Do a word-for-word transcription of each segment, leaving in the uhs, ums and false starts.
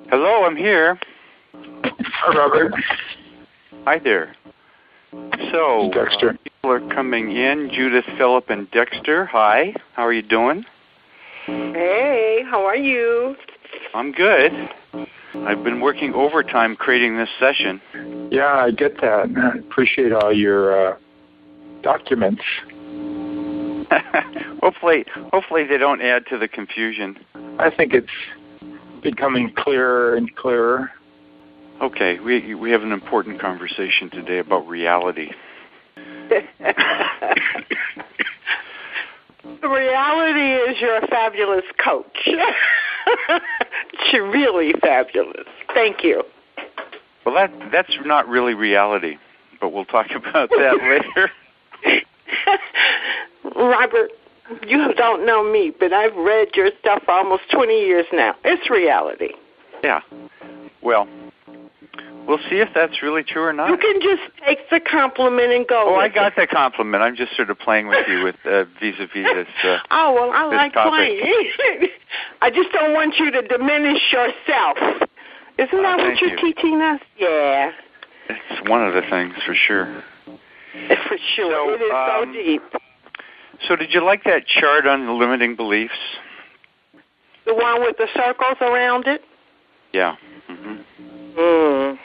Hello, I'm here. Hi, Robert. Hi there. So, Dexter. Uh, people are coming in. Judith, Philip, and Dexter. Hi. How are you doing? Hey, how are you? I'm good. I've been working overtime creating this session. Yeah, I get that. I appreciate all your uh, documents. hopefully, hopefully they don't add to the confusion. I think it's becoming clearer and clearer. Okay, we we have an important conversation today about reality. The reality is you're a fabulous coach. You're really fabulous. Thank you. Well, that that's not really reality, but we'll talk about that later. Robert, you don't know me, but I've read your stuff for almost twenty years now. It's reality. Yeah. Well, we'll see if that's really true or not. You can just take the compliment and go Oh, with I got it. the compliment. I'm just sort of playing with you with uh, vis-a-vis this. Uh, oh, well, I this like topic. playing. I just don't want you to diminish yourself. Isn't that uh, what you're you. teaching us? Yeah. It's one of the things for sure. For sure. So, it is um, so deep. So did you like that chart on the limiting beliefs? The one with the circles around it? Yeah. Mm-hmm. Mm.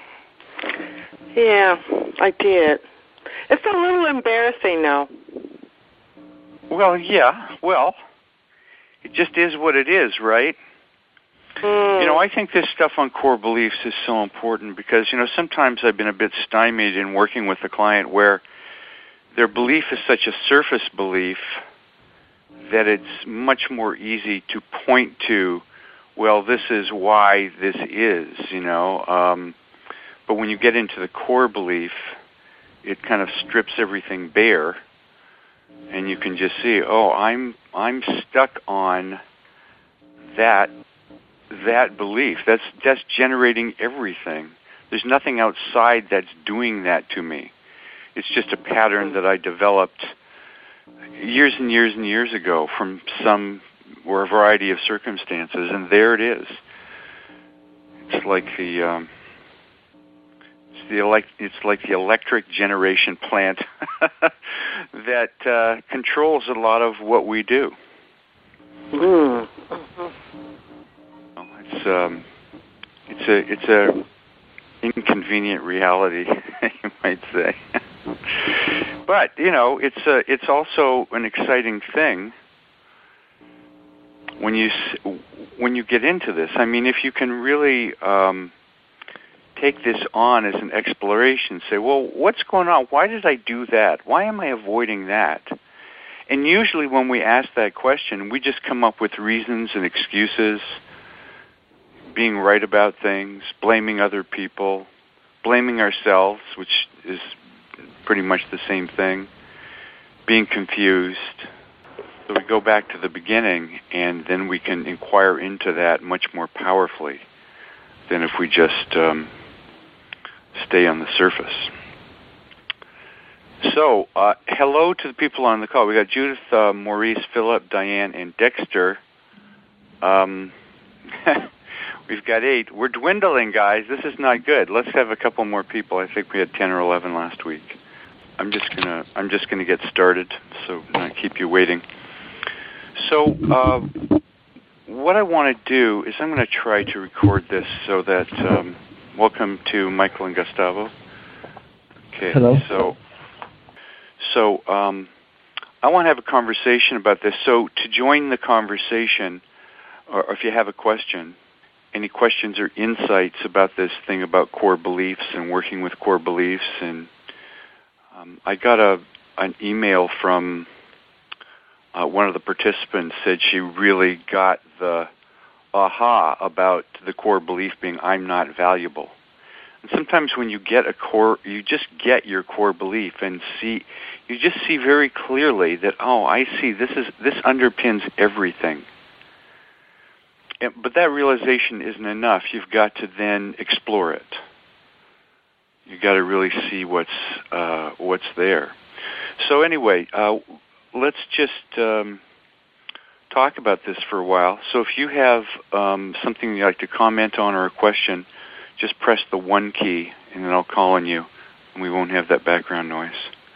Yeah, I did. It's a little embarrassing, though. Well, yeah. Well, it just is what it is, right? Mm. You know, I think this stuff on core beliefs is so important because, you know, sometimes I've been a bit stymied in working with a client where their belief is such a surface belief that it's much more easy to point to, well, this is why this is, you know. Um, but when you get into the core belief, it kind of strips everything bare, and you can just see, oh, I'm I'm stuck on that that belief. That's that's generating everything. There's nothing outside that's doing that to me. It's just a pattern that I developed years and years and years ago from some or a variety of circumstances, and there it is. It's like the um, it's the elect it's like the electric generation plant that uh, controls a lot of what we do. Mm. Well, it's um, it's a it's a inconvenient reality, you might say. But, you know, it's a, it's also an exciting thing when you when you get into this. I mean, if you can really um, take this on as an exploration, say, well, what's going on? Why did I do that? Why am I avoiding that? And usually when we ask that question, we just come up with reasons and excuses, being right about things, blaming other people, blaming ourselves, which is pretty much the same thing, being confused. So we go back to the beginning, and then we can inquire into that much more powerfully than if we just um, stay on the surface. So, uh, hello to the people on the call. We got Judith, uh, Maurice, Philip, Diane, and Dexter. Um, we've got eight. We're dwindling, guys. This is not good. Let's have a couple more people. I think we had ten or eleven last week. I'm just gonna I'm just gonna get started, so not keep you waiting. So, uh, what I want to do is I'm going to try to record this so that um, welcome to Michael and Gustavo. Okay. Hello. So, so um, I want to have a conversation about this. So, to join the conversation, or if you have a question, any questions or insights about this thing about core beliefs and working with core beliefs, and um, I got a an email from uh, one of the participants said she really got the aha about the core belief being I'm not valuable. And sometimes when you get a core, you just get your core belief and see, you just see very clearly that, oh, I see, this is this underpins everything. And, but that realization isn't enough. You've got to then explore it. You've got to really see what's uh, what's there. So anyway, uh, let's just um, talk about this for a while. So if you have um, something you'd like to comment on or a question, just press the one key, and then I'll call on you, and we won't have that background noise.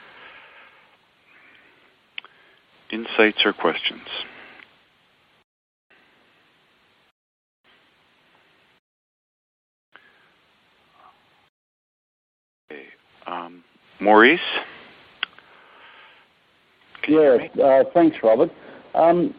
Insights or questions? Okay. Um, Maurice? Yeah, uh, thanks, Robert. Um,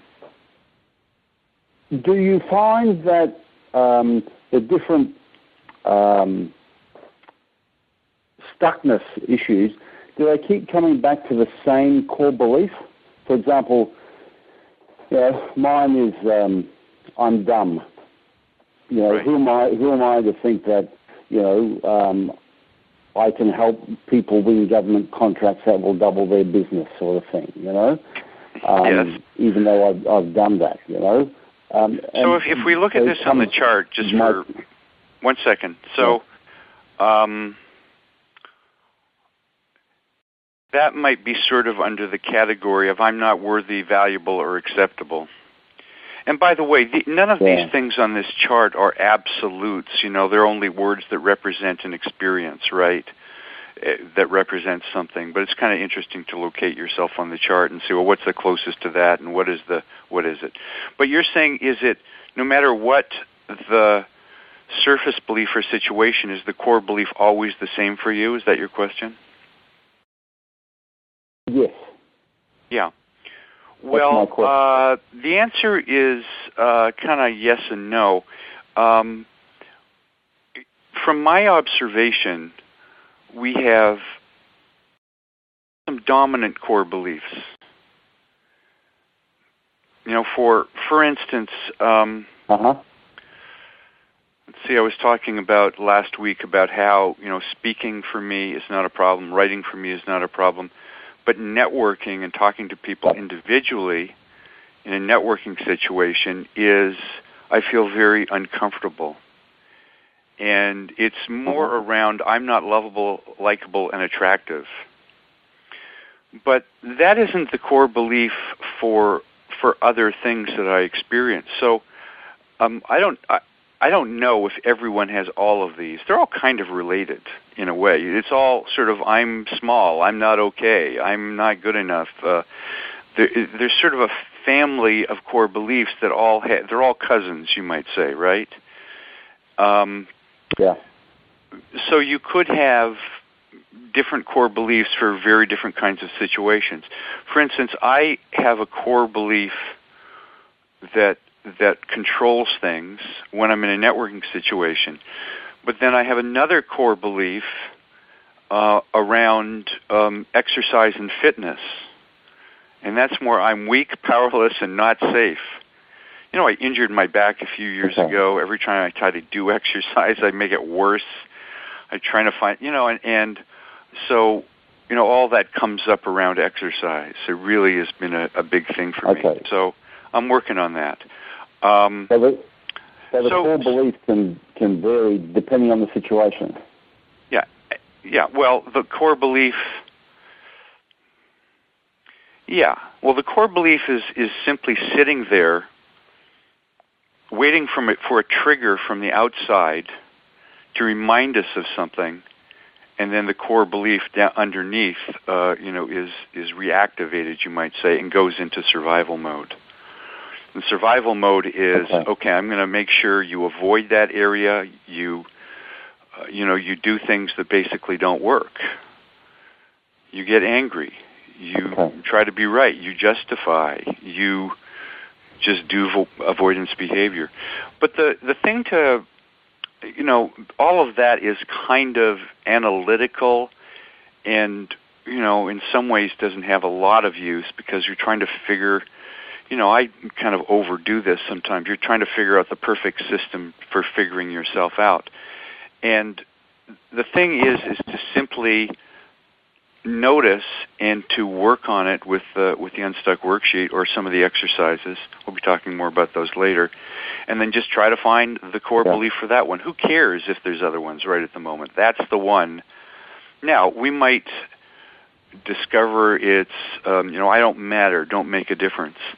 do you find that um, the different um, stuckness issues, do they keep coming back to the same core belief? For example, you know, mine is um, I'm dumb. You know, right. who am I? Who am I to think that you know um, I can help people win government contracts that will double their business, sort of thing? You know, um, yes. Even though I've, I've done that, you know. Um, so if, if we look at this on the chart, just for one second. So. Um, That might be sort of under the category of I'm not worthy, valuable, or acceptable. And by the way, the, none of yeah. these things on this chart are absolutes. You know, they're only words that represent an experience, right? Uh, that represents something. But it's kind of interesting to locate yourself on the chart and see, well, what's the closest to that, and what is the what is it? But you're saying, is it no matter what the surface belief or situation is, the core belief always the same for you? Is that your question? Yes. Yeah. Well, uh, the answer is uh, kind of yes and no. Um, from my observation, we have some dominant core beliefs. You know, for for instance, um, uh-huh. let's see, I was talking about last week about how, you know, speaking for me is not a problem, writing for me is not a problem. But networking and talking to people individually in a networking situation is, I feel, very uncomfortable. And it's more around I'm not lovable, likable, and attractive. But that isn't the core belief for for other things that I experience. So um, I don't I, I don't know if everyone has all of these. They're all kind of related in a way. It's all sort of I'm small, I'm not okay, I'm not good enough. Uh, there, there's sort of a family of core beliefs that all ha- they're all cousins, you might say, right? Um, yeah. So you could have different core beliefs for very different kinds of situations. For instance, I have a core belief that that controls things when I'm in a networking situation. But then I have another core belief uh, around um, exercise and fitness. And that's more I'm weak, powerless, and not safe. You know, I injured my back a few years okay. ago. Every time I try to do exercise, I make it worse. I'm trying to find, you know, and, and so, you know, all that comes up around exercise. It really has been a, a big thing for okay. me. So I'm working on that. Um, so the, so the so, core belief can, can vary depending on the situation. Yeah, yeah. Well, the core belief, yeah. Well, the core belief is, is simply sitting there waiting from it for a trigger from the outside to remind us of something, and then the core belief down underneath, uh, you know, is is reactivated, you might say, and goes into survival mode. And survival mode is okay. okay. I'm going to make sure you avoid that area. You, uh, you know, you do things that basically don't work. You get angry. You okay. try to be right. You justify. You just do vo- avoidance behavior. But the the thing to You know, all of that is kind of analytical and, you know, in some ways doesn't have a lot of use because you're trying to figure, you know, I kind of overdo this sometimes. You're trying to figure out the perfect system for figuring yourself out. And the thing is, is to simply notice and to work on it with the, with the Unstuck worksheet or some of the exercises. We'll be talking more about those later. And then just try to find the core yeah. belief for that one. Who cares if there's other ones right at the moment? That's the one. Now, we might discover it's, um, you know, I don't matter, don't make a difference.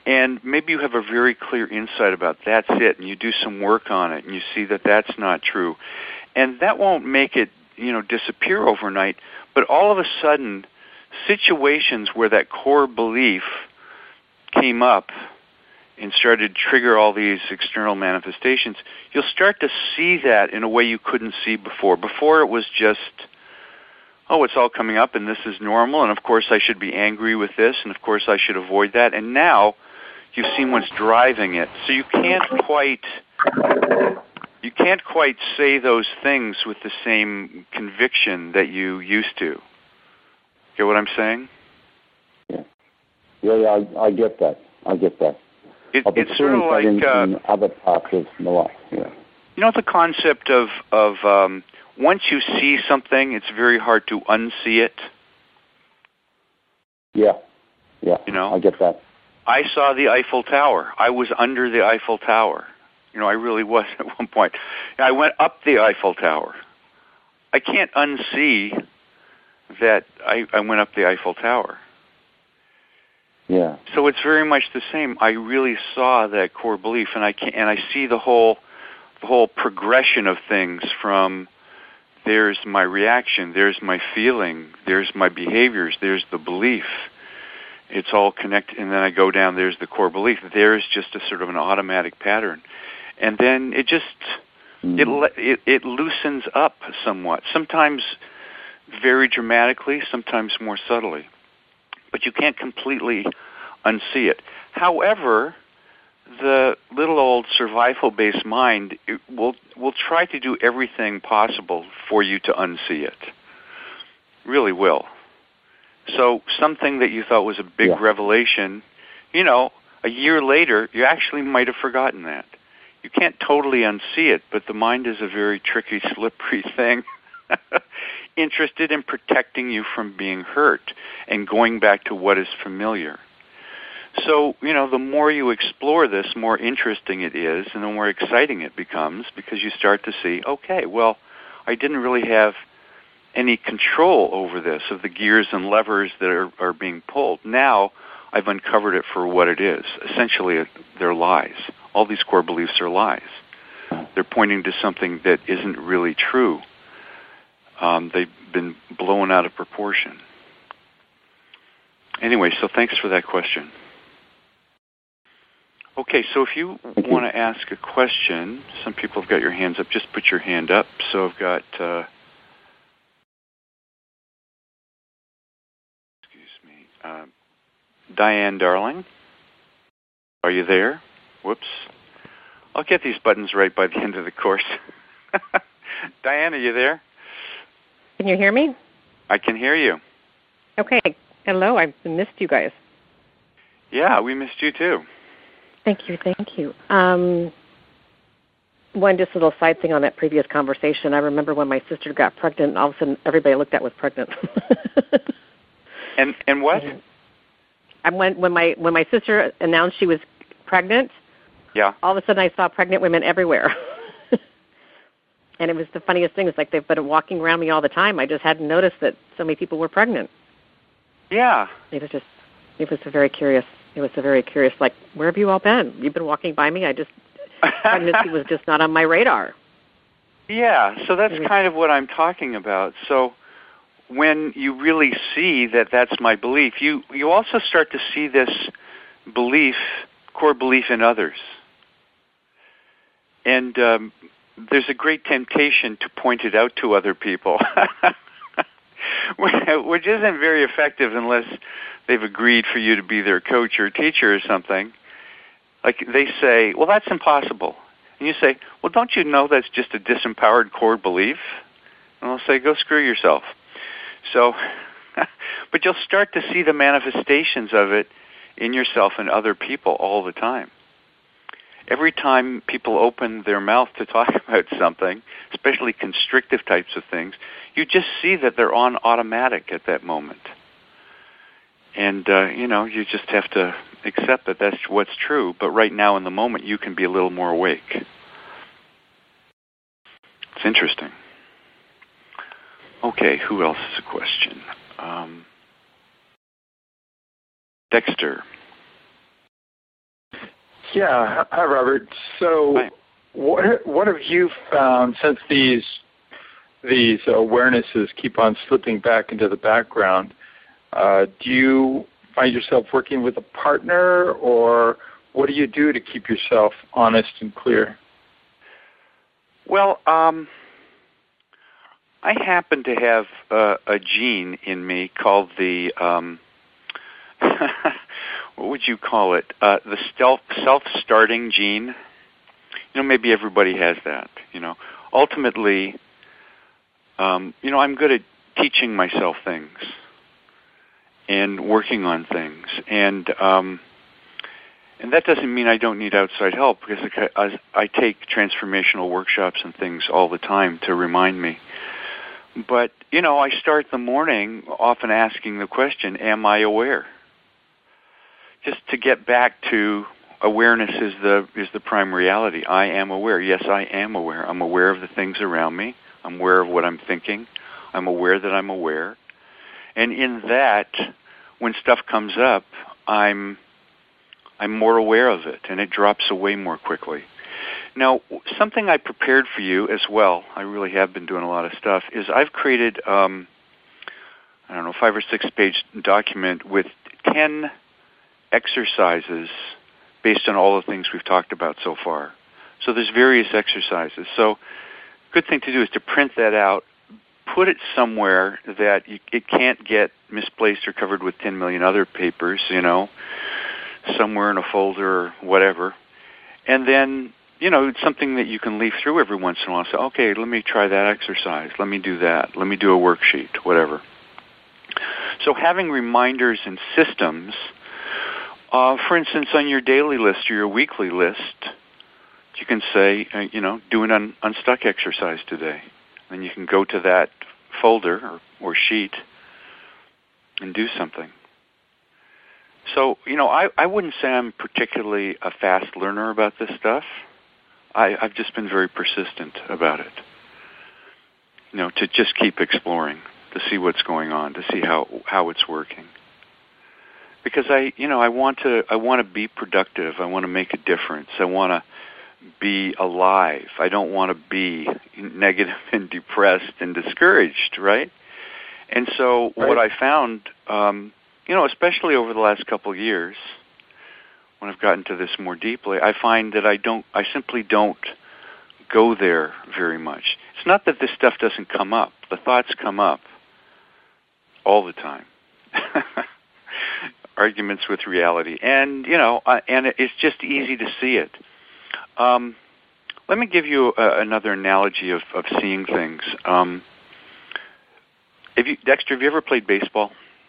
And maybe you have a very clear insight about that's it, and you do some work on it, and you see that that's not true. And that won't make it, you know, disappear overnight, but all of a sudden, situations where that core belief came up and started to trigger all these external manifestations, you'll start to see that in a way you couldn't see before. Before it was just, oh, it's all coming up and this is normal, and of course I should be angry with this, and of course I should avoid that. And now you've seen what's driving it. So you can't quite you can't quite say those things with the same conviction that you used to. Get what I'm saying? Yeah, yeah, yeah I, I get that. I get that. It, I've it's sort of like in, uh, in other parts of my life. Yeah. You know the concept of of um, once you see something, it's very hard to unsee it. Yeah, yeah. You know, I get that. I saw the Eiffel Tower. I was under the Eiffel Tower. You know, I really was at one point. I went up the Eiffel Tower. I can't unsee that I, I went up the Eiffel Tower. Yeah. So it's very much the same. I really saw that core belief, and I can and I see the whole the whole progression of things from there's my reaction, there's my feeling, there's my behaviors, there's the belief. It's all connected, and then I go down, there's the core belief. There's just a sort of an automatic pattern. And then it just, mm. it, it it loosens up somewhat, sometimes very dramatically, sometimes more subtly. But you can't completely unsee it. However, the little old survival-based mind it will will try to do everything possible for you to unsee it. Really will. So something that you thought was a big yeah. revelation, you know, a year later, you actually might have forgotten that. You can't totally unsee it, but the mind is a very tricky, slippery thing, interested in protecting you from being hurt and going back to what is familiar. So, you know, the more you explore this, more interesting it is, and the more exciting it becomes, because you start to see, okay, well, I didn't really have any control over this, of the gears and levers that are, are being pulled. Now I've uncovered it for what it is. Essentially, they're lies. All these core beliefs are lies. They're pointing to something that isn't really true. Um, they've been blown out of proportion. Anyway, so thanks for that question. Okay, so if you want to ask a question, some people have got your hands up. Just put your hand up. So I've got... Uh, Uh, Diane Darling, are you there? Whoops. I'll get these buttons right by the end of the course. Diane, are you there? Can you hear me? I can hear you. Okay. Hello. I missed you guys. Yeah, we missed you too. Thank you. Thank you. Um, one just little side thing on that previous conversation. I remember when my sister got pregnant, and all of a sudden everybody I looked at was pregnant. And and what? And when when my when my sister announced she was pregnant, yeah, all of a sudden I saw pregnant women everywhere, and it was the funniest thing. It's like they've been walking around me all the time. I just hadn't noticed that so many people were pregnant. Yeah, it was just it was a very curious. It was a very curious. Like, where have you all been? You've been walking by me. I just pregnancy was just not on my radar. Yeah, so that's kind of what I'm talking about. So when you really see that that's my belief, you, you also start to see this belief, core belief in others. And um, there's a great temptation to point it out to other people, which isn't very effective unless they've agreed for you to be their coach or teacher or something. Like they say, well, that's impossible. And you say, well, don't you know that's just a disempowered core belief? And they'll say, go screw yourself. So, but you'll start to see the manifestations of it in yourself and other people all the time. Every time people open their mouth to talk about something, especially constrictive types of things, you just see that they're on automatic at that moment. And, uh, you know, you just have to accept that that's what's true. But right now in the moment, you can be a little more awake. It's interesting. Okay, who else has a question? Um, Dexter. Yeah. Hi, Robert. So, Hi. what what have you found since these these awarenesses keep on slipping back into the background? Uh, do you find yourself working with a partner, or what do you do to keep yourself honest and clear? Well, um, I happen to have uh, a gene in me called the, um, what would you call it? Uh, the self, self-starting gene. You know, maybe everybody has that, you know. Ultimately, um, you know, I'm good at teaching myself things and working on things. And um, and that doesn't mean I don't need outside help, because I, I take transformational workshops and things all the time to remind me. But, you know, I start the morning often asking the question, am I aware? Just to get back to awareness is the is the prime reality. I am aware. Yes, I am aware. I'm aware of the things around me. I'm aware of what I'm thinking. I'm aware that I'm aware. And in that, when stuff comes up, I'm I'm more aware of it, and it drops away more quickly. Now, something I prepared for you as well, I really have been doing a lot of stuff, is I've created, um, I don't know, five or six page document with ten exercises based on all the things we've talked about so far. So there's various exercises. So good thing to do is to print that out, put it somewhere that you, it can't get misplaced or covered with ten million other papers, you know, somewhere in a folder or whatever. And then, you know, it's something that you can leaf through every once in a while. Say, okay, let me try that exercise. Let me do that. Let me do a worksheet, whatever. So having reminders and systems, uh, for instance, on your daily list or your weekly list, you can say, uh, you know, do an un- unstuck exercise today. Then you can go to that folder or, or sheet and do something. So, you know, I, I wouldn't say I'm particularly a fast learner about this stuff. I, I've just been very persistent about it. You know, to just keep exploring, to see what's going on, to see how, how it's working. Because I, you know, I want to I want to be productive. I want to make a difference. I want to be alive. I don't want to be negative and depressed and discouraged, right? And so right. What I found, um, you know, especially over the last couple of years, when I've gotten to this more deeply, I find that I don't, I simply don't go there very much. It's not that this stuff doesn't come up. The thoughts come up all the time. Arguments with reality. And, you know, uh, and it's just easy to see it. Um, let me give you uh, another analogy of, of seeing things. Um, have you, Dexter, have you ever played baseball?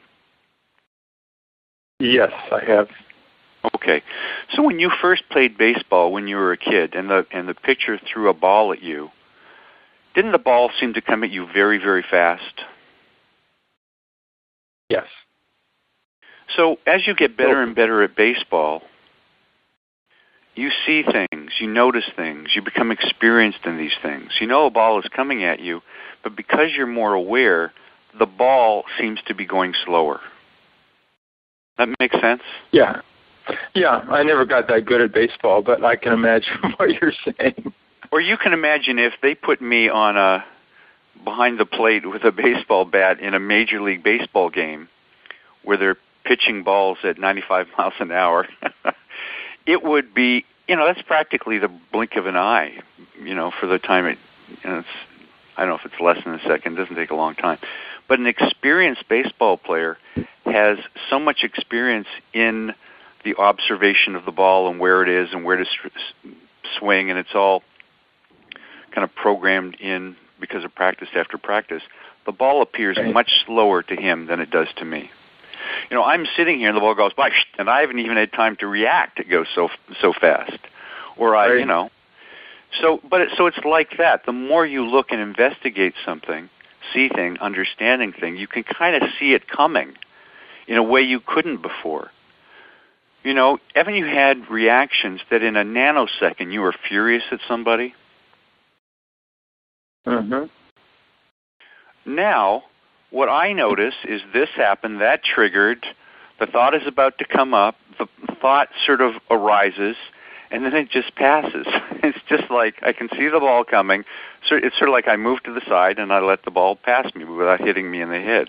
Yes, I have. Okay. So when you first played baseball when you were a kid and the and the pitcher threw a ball at you, didn't the ball seem to come at you very, very fast? Yes. So as you get better and better at baseball, you see things, you notice things, you become experienced in these things. You know a ball is coming at you, but because you're more aware, the ball seems to be going slower. That makes sense? Yeah. Yeah, I never got that good at baseball, but I can imagine what you're saying. Or you can imagine if they put me on a behind the plate with a baseball bat in a Major League Baseball game where they're pitching balls at ninety-five miles an hour, it would be, you know, that's practically the blink of an eye, you know, for the time it, you know, it's, I don't know if it's less than a second, it doesn't take a long time. But an experienced baseball player has so much experience in the observation of the ball and where it is and where to sw- swing, and it's all kind of programmed in because of practice after practice. The ball appears much slower to him than it does to me. You know, I'm sitting here and the ball goes by, and I haven't even had time to react. It goes so so fast. Or I, right. you know, so but it, so it's like that. The more you look and investigate something, see thing, understanding thing, you can kind of see it coming in a way you couldn't before. You know, haven't you had reactions that in a nanosecond you were furious at somebody? Mm-hmm. Now, what I notice is this happened, that triggered, the thought is about to come up, the thought sort of arises, and then it just passes. It's just like I can see the ball coming. So it's sort of like I move to the side and I let the ball pass me without hitting me in the head.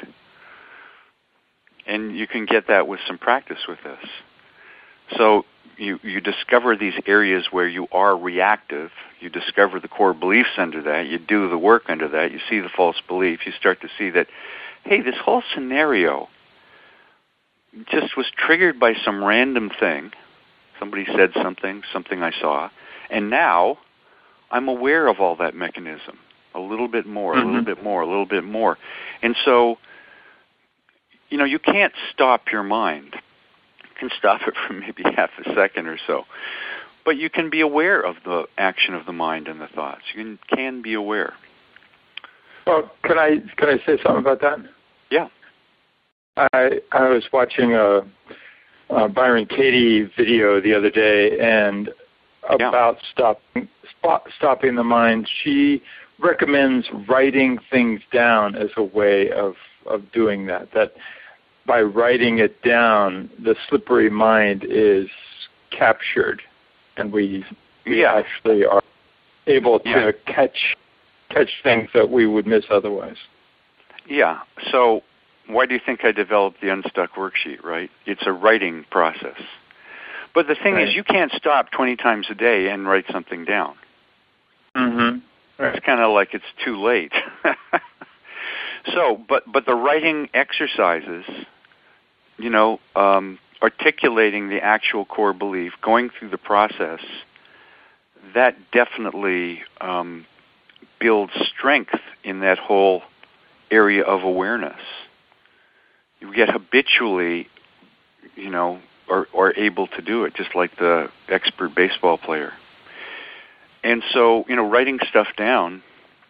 And you can get that with some practice with this. So you, you discover these areas where you are reactive. You discover the core beliefs under that. You do the work under that. You see the false belief. You start to see that, hey, this whole scenario just was triggered by some random thing. Somebody said something, something I saw, and now I'm aware of all that mechanism a little bit more, mm-hmm. a little bit more, a little bit more. And so, you know, you can't stop your mind. You can stop it for maybe half a second or so. But you can be aware of the action of the mind and the thoughts. You can, can be aware. Well, can I can I say something about that? Yeah. I I was watching a, a Byron Katie video the other day, and about yeah. stopping stopping the mind. She recommends writing things down as a way of, of doing that. That by writing it down, the slippery mind is captured, and we, we yeah. actually are able to yeah. catch catch things that we would miss otherwise. Yeah. So why do you think I developed the Unstuck worksheet, right? It's a writing process. But the thing right. is, you can't stop twenty times a day and write something down. Mm-hmm. Right. It's kind of like it's too late. so, but but the writing exercises, you know, um, articulating the actual core belief, going through the process, that definitely um, builds strength in that whole area of awareness. You get habitually, you know, or, or able to do it, just like the expert baseball player. And so, you know, writing stuff down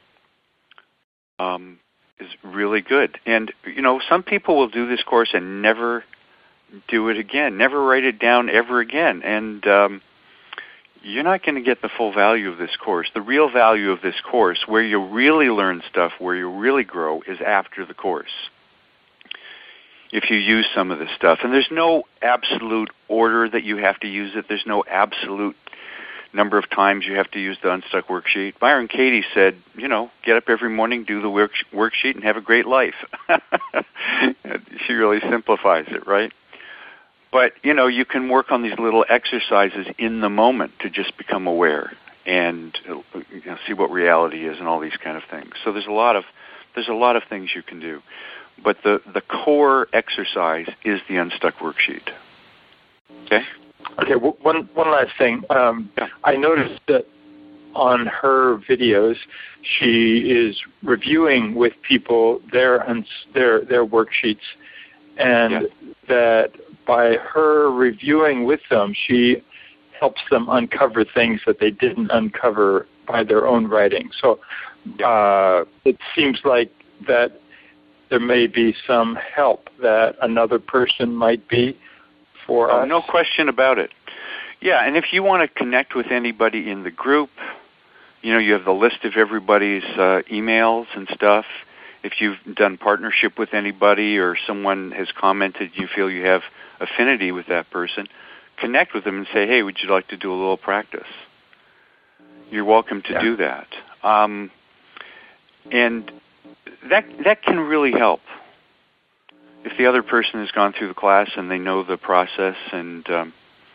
um, is really good. And, you know, some people will do this course and never do it again, never write it down ever again. And um, you're not going to get the full value of this course. The real value of this course, where you really learn stuff, where you really grow, is after the course. If you use some of this stuff. And there's no absolute order that you have to use it. There's no absolute number of times you have to use the Unstuck worksheet. Byron Katie said, you know, get up every morning, do the work, worksheet, and have a great life. She really simplifies it, right? But, you know, you can work on these little exercises in the moment to just become aware and you know, see what reality is and all these kind of things. So there's a lot of there's a lot of things you can do. But the, the core exercise is the Unstuck worksheet. Okay? Okay, one one last thing. Um, yeah. I noticed that on her videos, she is reviewing with people their their their worksheets, and yeah. that by her reviewing with them, she helps them uncover things that they didn't uncover by their own writing. So uh, it seems like that there may be some help that another person might be for oh, us. No question about it. Yeah, and if you want to connect with anybody in the group, you know, you have the list of everybody's uh, emails and stuff. If you've done partnership with anybody or someone has commented, you feel you have affinity with that person, connect with them and say, hey, would you like to do a little practice? You're welcome to yeah. do that. Um, and that that can really help. If the other person has gone through the class and they know the process and, um,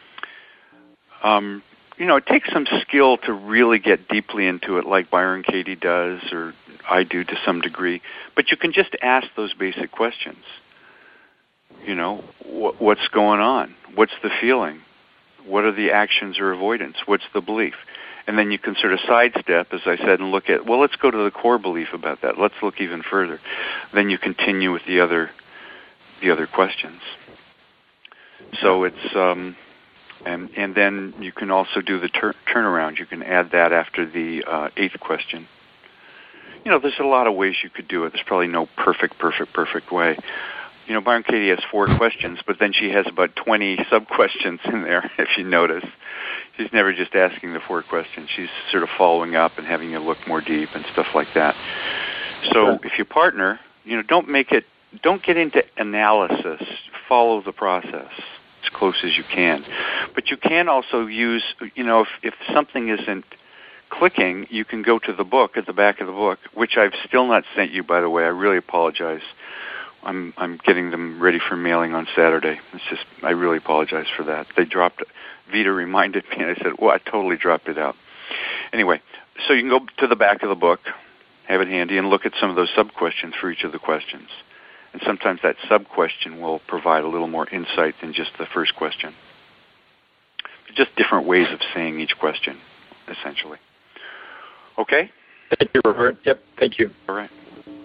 um, you know, it takes some skill to really get deeply into it like Byron Katie does or I do to some degree. But you can just ask those basic questions. You know, wh- what's going on? What's the feeling? What are the actions or avoidance? What's the belief? And then you can sort of sidestep, as I said, and look at, well, let's go to the core belief about that. Let's look even further. Then you continue with the other the other questions. So it's, um, and and then you can also do the tur- turnaround. You can add that after the uh, eighth question. You know, there's a lot of ways you could do it. There's probably no perfect, perfect, perfect way. You know, Byron Katie has four questions, but then she has about twenty sub-questions in there, if you notice. She's never just asking the four questions. She's sort of following up and having you look more deep and stuff like that. So if you partner, you know, don't make it, don't get into analysis. Follow the process. as close as you can. But you can also use, you know, if, if something isn't clicking, you can go to the book at the back of the book, which I've still not sent you, by the way. I really apologize. I'm I'm getting them ready for mailing on Saturday. It's just, I really apologize for that. They dropped, Vita reminded me, and I said, well, I totally dropped it out. Anyway, so you can go to the back of the book, have it handy, and look at some of those sub-questions for each of the questions. And sometimes that sub-question will provide a little more insight than just the first question. Just different ways of saying each question, essentially. Okay? Thank you, Robert. Yep, thank you. All right.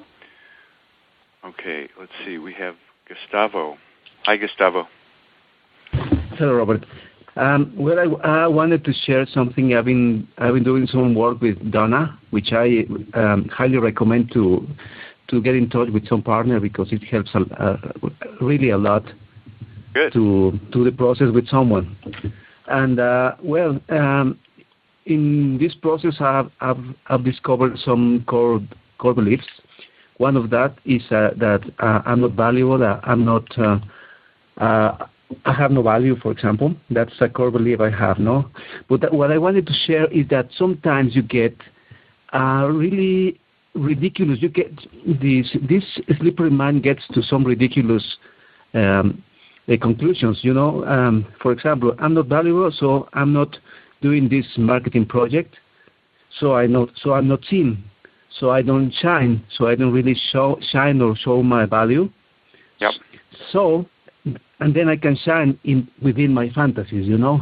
Okay, let's see. We have Gustavo. Hi, Gustavo. Hello, Robert. Um, well, I, I wanted to share something. I've been I've been doing some work with Donna, which I um, highly recommend to to get in touch with some partner because it helps a, uh, really a lot. Good. to do the process with someone. And uh, well, um, in this process, I've, I've I've discovered some core core beliefs. One of that is uh, that uh, I'm not valuable. Uh, I'm not. Uh, uh, I have no value, for example. That's a core belief I have, no? But that, what I wanted to share is that sometimes you get uh, really ridiculous. You get this, this slippery mind gets to some ridiculous um, uh, conclusions, you know. Um, for example, I'm not valuable, so I'm not doing this marketing project, so, I not, so I'm not seen, so I don't shine, so I don't really show, shine or show my value. Yep. So... and then I can shine in within my fantasies, you know.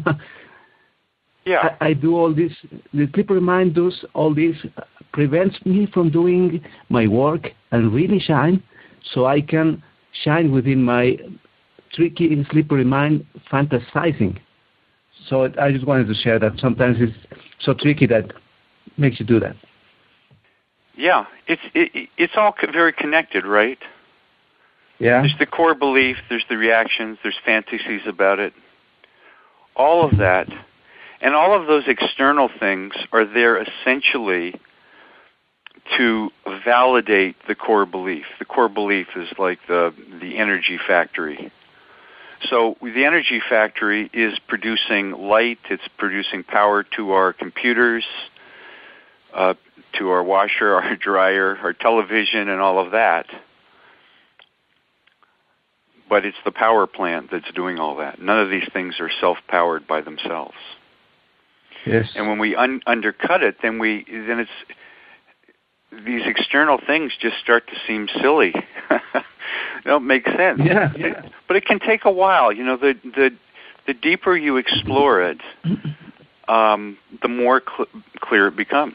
Yeah. I, I do all this. The slippery mind does all this, uh, prevents me from doing my work and really shine, so I can shine within my tricky and slippery mind fantasizing. So I just wanted to share that sometimes it's so tricky that makes you do that. Yeah, it's it, it's all very connected, right? Yeah. There's the core belief, there's the reactions, there's fantasies about it. All of that, and all of those external things are there essentially to validate the core belief. The core belief is like the, the energy factory. So the energy factory is producing light, it's producing power to our computers, uh, to our washer, our dryer, our television, and all of that. But it's the power plant that's doing all that. None of these things are self-powered by themselves. Yes. And when we un- undercut it, then we then it's these external things just start to seem silly. They don't make sense. Yeah, yeah. But it can take a while. You know, the the the deeper you explore it, um, the more cl- clear it becomes.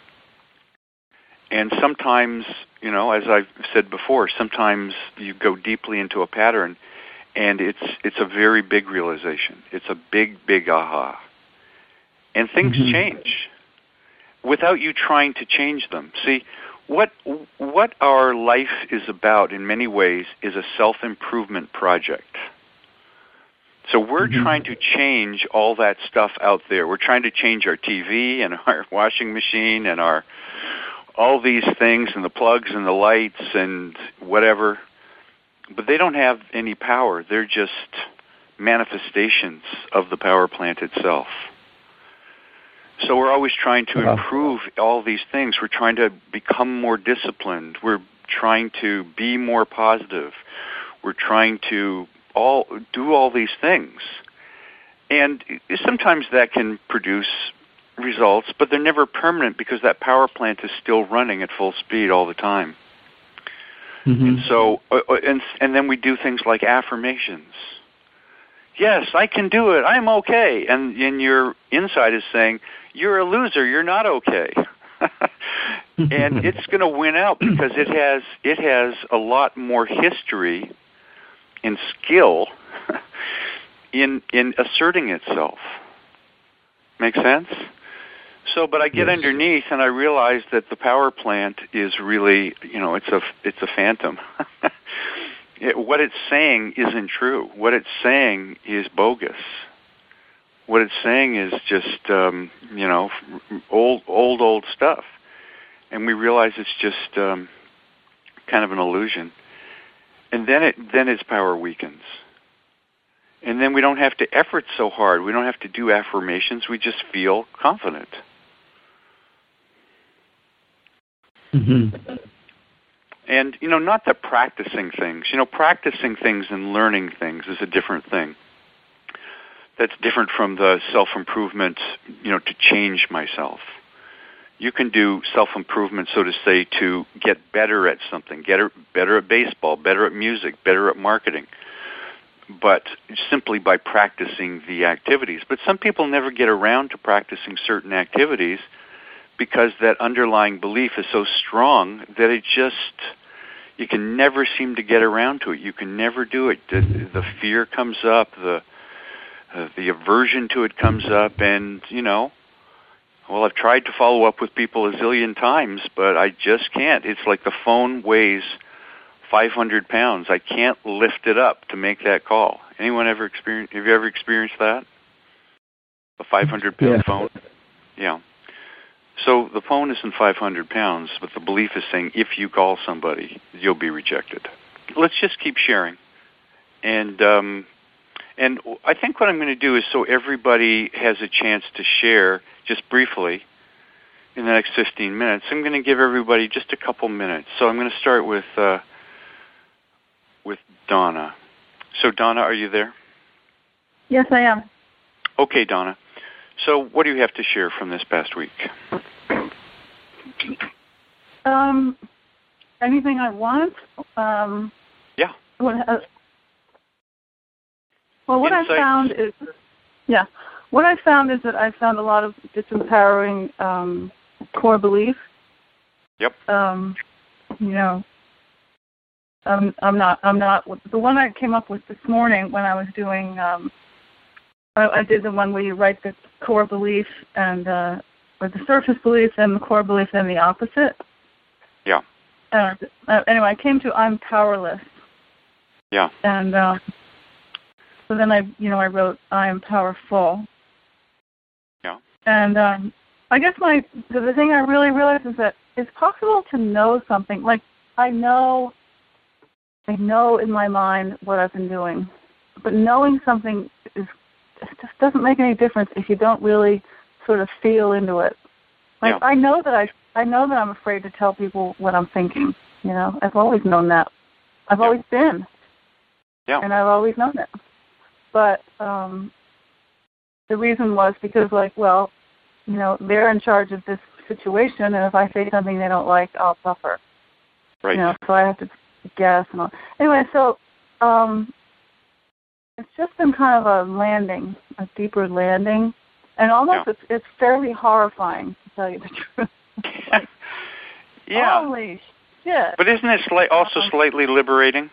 And sometimes, you know, as I've said before, sometimes you go deeply into a pattern, and it's it's a very big realization. It's a big, big aha. And things mm-hmm. change without you trying to change them. See, what what our life is about in many ways is a self-improvement project. So we're mm-hmm. trying to change all that stuff out there. We're trying to change our T V and our washing machine and our all these things and the plugs and the lights and whatever, but they don't have any power. They're just manifestations of the power plant itself. So we're always trying to improve all these things. We're trying to become more disciplined. We're trying to be more positive. We're trying to all do all these things. And sometimes that can produce results, but they're never permanent because that power plant is still running at full speed all the time. Mm-hmm. And so, uh, and and then we do things like affirmations. Yes, I can do it. I'm okay. And and your inside is saying, you're a loser. You're not okay. And it's going to win out because it has it has a lot more history and skill in in asserting itself. Make sense? So, but I get yes. underneath and I realize that the power plant is really, you know, it's a it's a phantom. it, what it's saying isn't true. What it's saying is bogus. What it's saying is just, um, you know, old, old, old stuff. And we realize it's just um, kind of an illusion. And then it then its power weakens. And then we don't have to effort so hard. We don't have to do affirmations. We just feel confident. Mm-hmm. And, you know, not that practicing things. You know, practicing things and learning things is a different thing. That's different from the self-improvement, you know, to change myself. You can do self-improvement, so to say, to get better at something, get better at baseball, better at music, better at marketing, but simply by practicing the activities. But some people never get around to practicing certain activities because that underlying belief is so strong that it just, you can never seem to get around to it. You can never do it. The, the fear comes up, the uh, the aversion to it comes up, and, you know, well, I've tried to follow up with people a zillion times, but I just can't. It's like the phone weighs five hundred pounds. I can't lift it up to make that call. Anyone ever experienced, have you ever experienced that? A five hundred pound yeah. phone? Yeah. So the phone isn't five hundred pounds, but the belief is saying if you call somebody, you'll be rejected. Let's just keep sharing. And um, and I think what I'm going to do is so everybody has a chance to share just briefly in the next fifteen minutes. I'm going to give everybody just a couple minutes. So I'm going to start with uh, with Donna. So Donna, are you there? Yes, I am. Okay, Donna. So what do you have to share from this past week? Um, anything I want. Um, yeah. What, uh, well, what Insights. I found is, yeah, what I found is that I found a lot of disempowering um, core belief. Yep. Um, you know, I'm, I'm not. I'm not. The one I came up with this morning when I was doing. Um, I, I did the one where you write the core belief and uh, or the surface belief and the core belief and the opposite. Yeah. Uh, uh, anyway, I came to I'm powerless. Yeah. And uh, so then I, you know, I wrote I am powerful. Yeah. And um, I guess my the, the thing I really realized is that it's possible to know something. Like I know, I know in my mind what I've been doing, but knowing something is it just doesn't make any difference if you don't really sort of feel into it. Like yeah. I know that I I know that I'm afraid to tell people what I'm thinking. You know, I've always known that. I've yeah. always been. Yeah. And I've always known it. But um, the reason was because, like, well, you know, they're in charge of this situation, and if I say something they don't like, I'll suffer. Right. You know, so I have to guess and all. Anyway, so um, it's just been kind of a landing, a deeper landing, and almost yeah. it's, it's fairly horrifying, to tell you the truth. Like, yeah. Holy shit. But isn't it sli- also um, slightly liberating?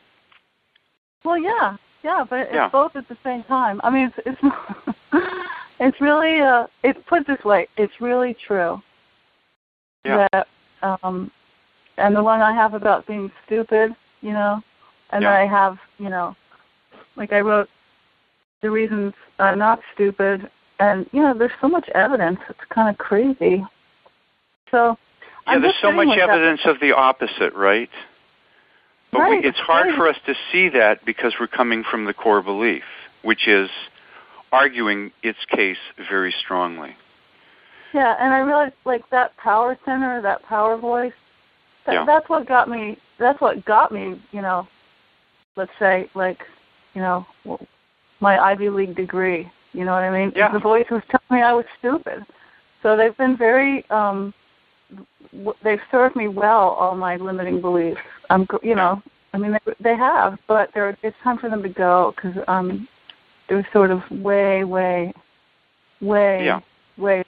Well, yeah, yeah, but it's yeah. both at the same time. I mean, it's it's, it's really, uh, it's put it this way, it's really true. Yeah. That, um, and the one I have about being stupid, you know, and yeah. then I have, you know, like I wrote the reasons I'm not stupid, and, you know, there's so much evidence. It's kind of crazy. So, yeah, I'm there's just so much that. evidence of the opposite, right? But right, we, it's hard right. for us to see that because we're coming from the core belief, which is arguing its case very strongly. Yeah, and I realized, like, that power center, that power voice, that, yeah. that's what got me, that's what got me, you know, let's say, like, you know, my Ivy League degree, you know what I mean? Yeah. The voice was telling me I was stupid. So they've been very, um, they've served me well, all my limiting beliefs. I'm, you know, I mean, they, they have, but they're, it's time for them to go because um, they're sort of way, way, way, yeah. way,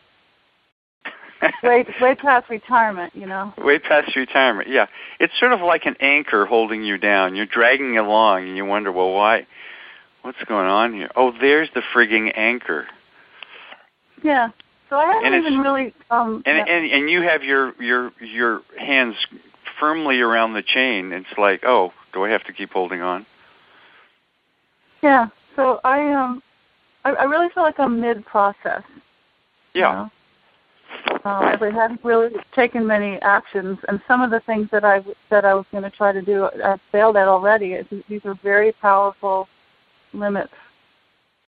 way, way past retirement, you know. Way past retirement, yeah. It's sort of like an anchor holding you down. You're dragging along, and you wonder, well, why? What's going on here? Oh, there's the frigging anchor. Yeah. So I haven't and even really. Um, and, yeah. and and you have your your your hands firmly around the chain. It's like, oh, do I have to keep holding on? Yeah. So I um, I, I really feel like I'm mid-process. Yeah. You know? um, I haven't really taken many actions, and some of the things that I that I was going to try to do, I've failed at already. It's, these are very powerful limits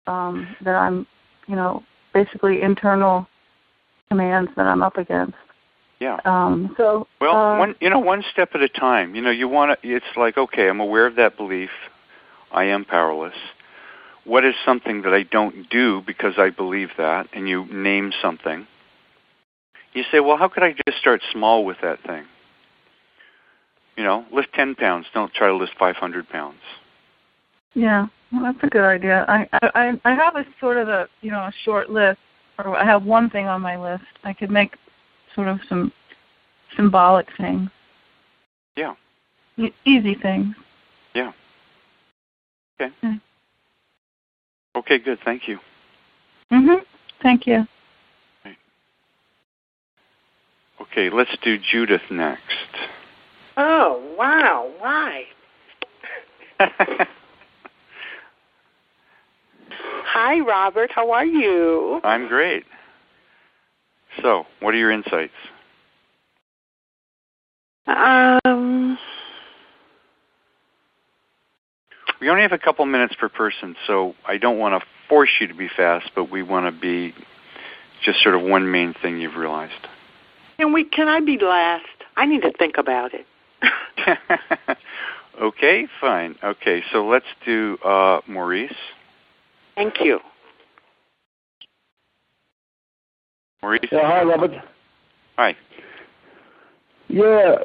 um, that I'm, you know, basically internal commands that I'm up against. Yeah. Um, so well, uh, one you know, one step at a time. You know, you want to. It's like, okay, I'm aware of that belief. I am powerless. What is something that I don't do because I believe that? And you name something. You say, well, how could I just start small with that thing? You know, lift ten pounds. Don't try to lift five hundred pounds. Yeah, well, that's a good idea. I, I I have a sort of a you know a short list, or I have one thing on my list. I could make sort of some symbolic things. Yeah. E- easy things. Yeah. Okay. Okay. Okay, good. Thank you. Mhm. Thank you. Right. Okay, let's do Judith next. Oh, wow. Why? Hi, Robert. How are you? I'm great. So, what are your insights? Um, we only have a couple minutes per person, so I don't want to force you to be fast, but we want to be just sort of one main thing you've realized. Can we? Can I be last? I need to think about it. Okay, fine. Okay, so let's do uh, Maurice. Thank you. Maurice? Yeah, hi, Robert. Hi. Yeah,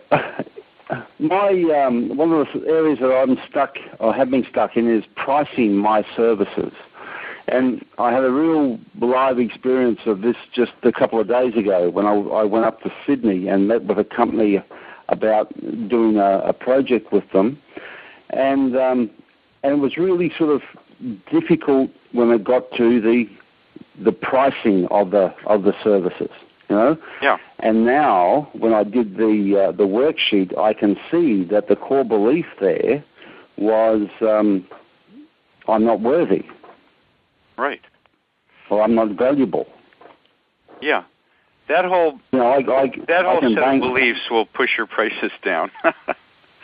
my um, one of the areas that I'm stuck or have been stuck in is pricing my services. And I had a real live experience of this just a couple of days ago when I, I went up to Sydney and met with a company about doing a, a project with them. And um, and it was really sort of difficult when it got to the the pricing of the of the services, you know. Yeah. And now, when I did the uh, the worksheet, I can see that the core belief there was um, I'm not worthy. Right. Or I'm not valuable. Yeah. That whole you know, I, I, that whole I can set bank, of beliefs will push your prices down. It's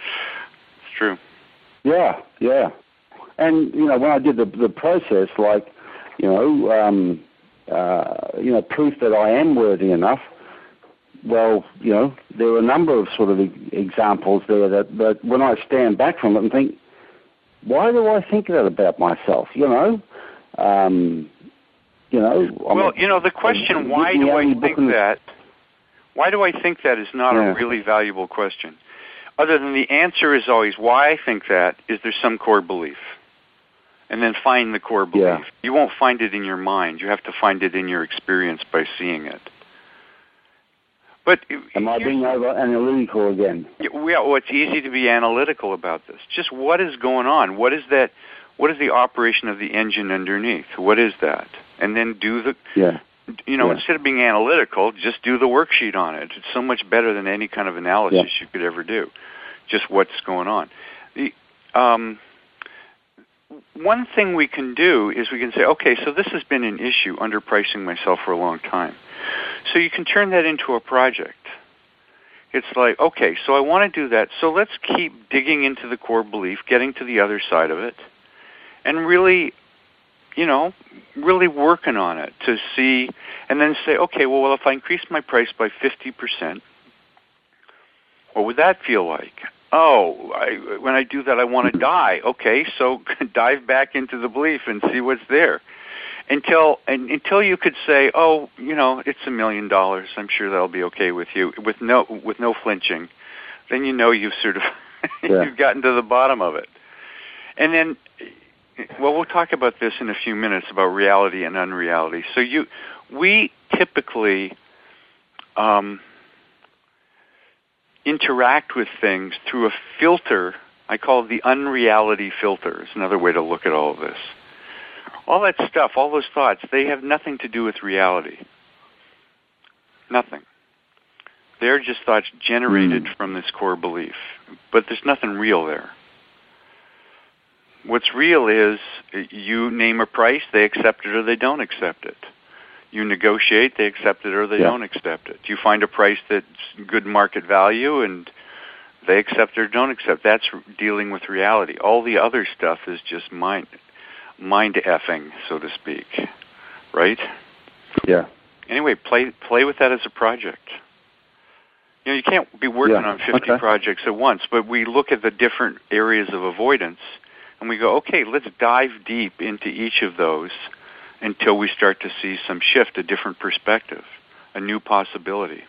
true. Yeah, yeah. And you know, when I did the the process, like you know, um, uh, you know, proof that I am worthy enough. Well, you know, there are a number of sort of examples there that, that when I stand back from it and think, why do I think that about myself? You know, um, you know. Well, I'm, you know, the question, why do I think that? Why do I think that is not yeah. a really valuable question. Other than the answer is always why I think that. Is there some core belief? And then find the core belief. Yeah. You won't find it in your mind. You have to find it in your experience by seeing it. But am I being over analytical again? Yeah, well, it's easy to be analytical about this. Just what is going on? What is that? What is the operation of the engine underneath? What is that? And then do the, yeah. you know, yeah. instead of being analytical, just do the worksheet on it. It's so much better than any kind of analysis yeah. you could ever do. Just what's going on. The um, one thing we can do is we can say, okay, so this has been an issue, underpricing myself for a long time. So you can turn that into a project. It's like, okay, so I want to do that, so let's keep digging into the core belief, getting to the other side of it, and really, you know, really working on it to see, and then say, okay, well, well if I increase my price by fifty percent, what would that feel like? Oh, I, when I do that, I want to die. Okay, so dive back into the belief and see what's there. Until and until you could say, oh, you know, it's a million dollars. I'm sure that'll be okay with you, with no with no flinching. Then you know you've sort of yeah. you've gotten to the bottom of it. And then, well, we'll talk about this in a few minutes about reality and unreality. So you, we typically um, interact with things through a filter. I call it the unreality filter. It's another way to look at all of this. All that stuff, all those thoughts, they have nothing to do with reality. Nothing. They're just thoughts generated mm. from this core belief. But there's nothing real there. What's real is you name a price, they accept it or they don't accept it. You negotiate, they accept it or they yeah. don't accept it. You find a price that's good market value and they accept it or don't accept it. That's dealing with reality. All the other stuff is just mind. mind effing, so to speak, right? Yeah. Anyway, play play with that as a project. You know, you can't be working Yeah. on fifty Okay. projects at once, but we look at the different areas of avoidance, and we go, okay, let's dive deep into each of those until we start to see some shift, a different perspective, a new possibility.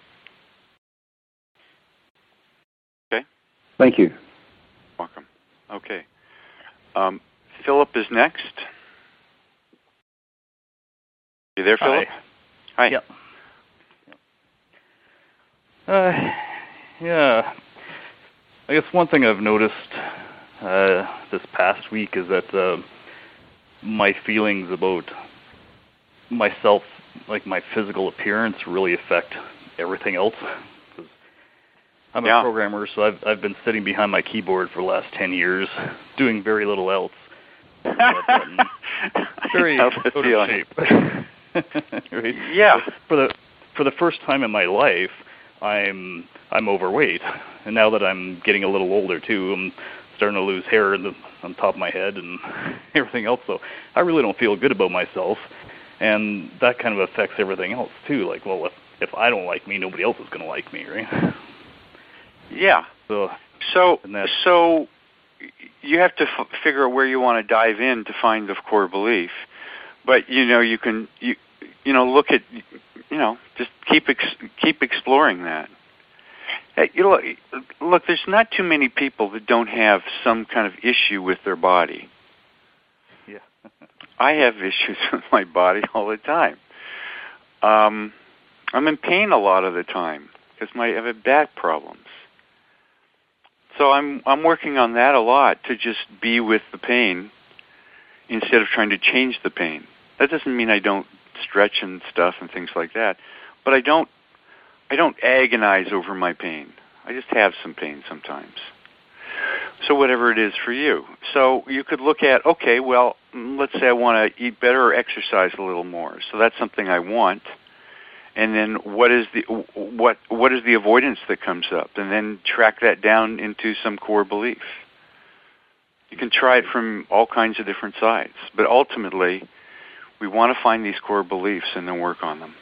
Okay? Thank you. Welcome. Okay. Um, Philip is next. You there, Philip? Hi. Hi. Yep. Uh, yeah. I guess one thing I've noticed uh, this past week is that uh, my feelings about myself, like my physical appearance, really affect everything else. 'Cause I'm Yeah. a programmer, so I've I've been sitting behind my keyboard for the last ten years, doing very little else. Very out of shape. Right? Yeah. For the for the first time in my life, I'm I'm overweight, and now that I'm getting a little older too, I'm starting to lose hair in the, on top of my head and everything else. So I really don't feel good about myself, and that kind of affects everything else too. Like, well, if if I don't like me, nobody else is going to like me, right? Yeah. So So and that, so you have to f- figure out where you want to dive in to find the core belief. But you know, you can you you know look at you know just keep ex- keep exploring that. Hey, you look, look, there's not too many people that don't have some kind of issue with their body. yeah. I have issues with my body all the time. Um, I'm in pain a lot of the time because my I have back problems. So I'm I'm working on that a lot to just be with the pain instead of trying to change the pain. That doesn't mean I don't stretch and stuff and things like that, but I don't I don't agonize over my pain. I just have some pain sometimes. So whatever it is for you. So you could look at, okay, well, let's say I want to eat better or exercise a little more. So that's something I want. And then what is the what what is the avoidance that comes up? And then track that down into some core belief. You can try it from all kinds of different sides, but ultimately, we want to find these core beliefs and then work on them.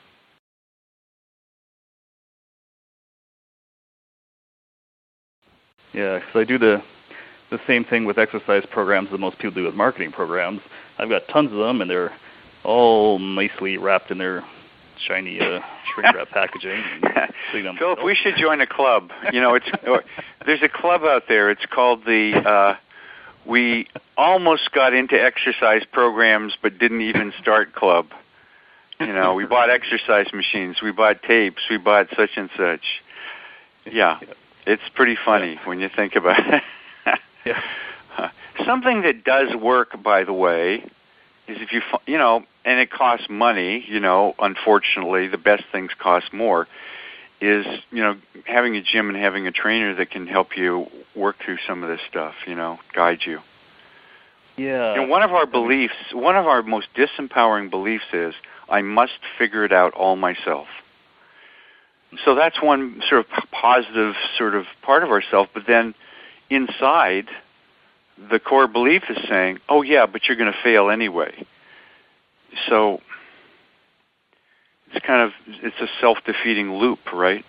Yeah, because I do the the same thing with exercise programs that most people do with marketing programs. I've got tons of them, and they're all nicely wrapped in their shiny uh, shrink wrap packaging. And Philip, we should join a club. You know, it's there's a club out there. It's called the. Uh, we almost got into exercise programs, but didn't even start club. You know, we bought exercise machines, we bought tapes, we bought such and such. Yeah, it's pretty funny when you think about it. Yeah. Uh, something that does work, by the way, is if you, you know, and it costs money, you know, unfortunately, the best things cost more, is, you know, having a gym and having a trainer that can help you work through some of this stuff, you know, guide you. Yeah. You know, one of our beliefs, one of our most disempowering beliefs is, I must figure it out all myself. So that's one sort of positive sort of part of ourselves, but then inside, the core belief is saying, oh yeah, but you're going to fail anyway. So it's kind of, it's a self-defeating loop, right?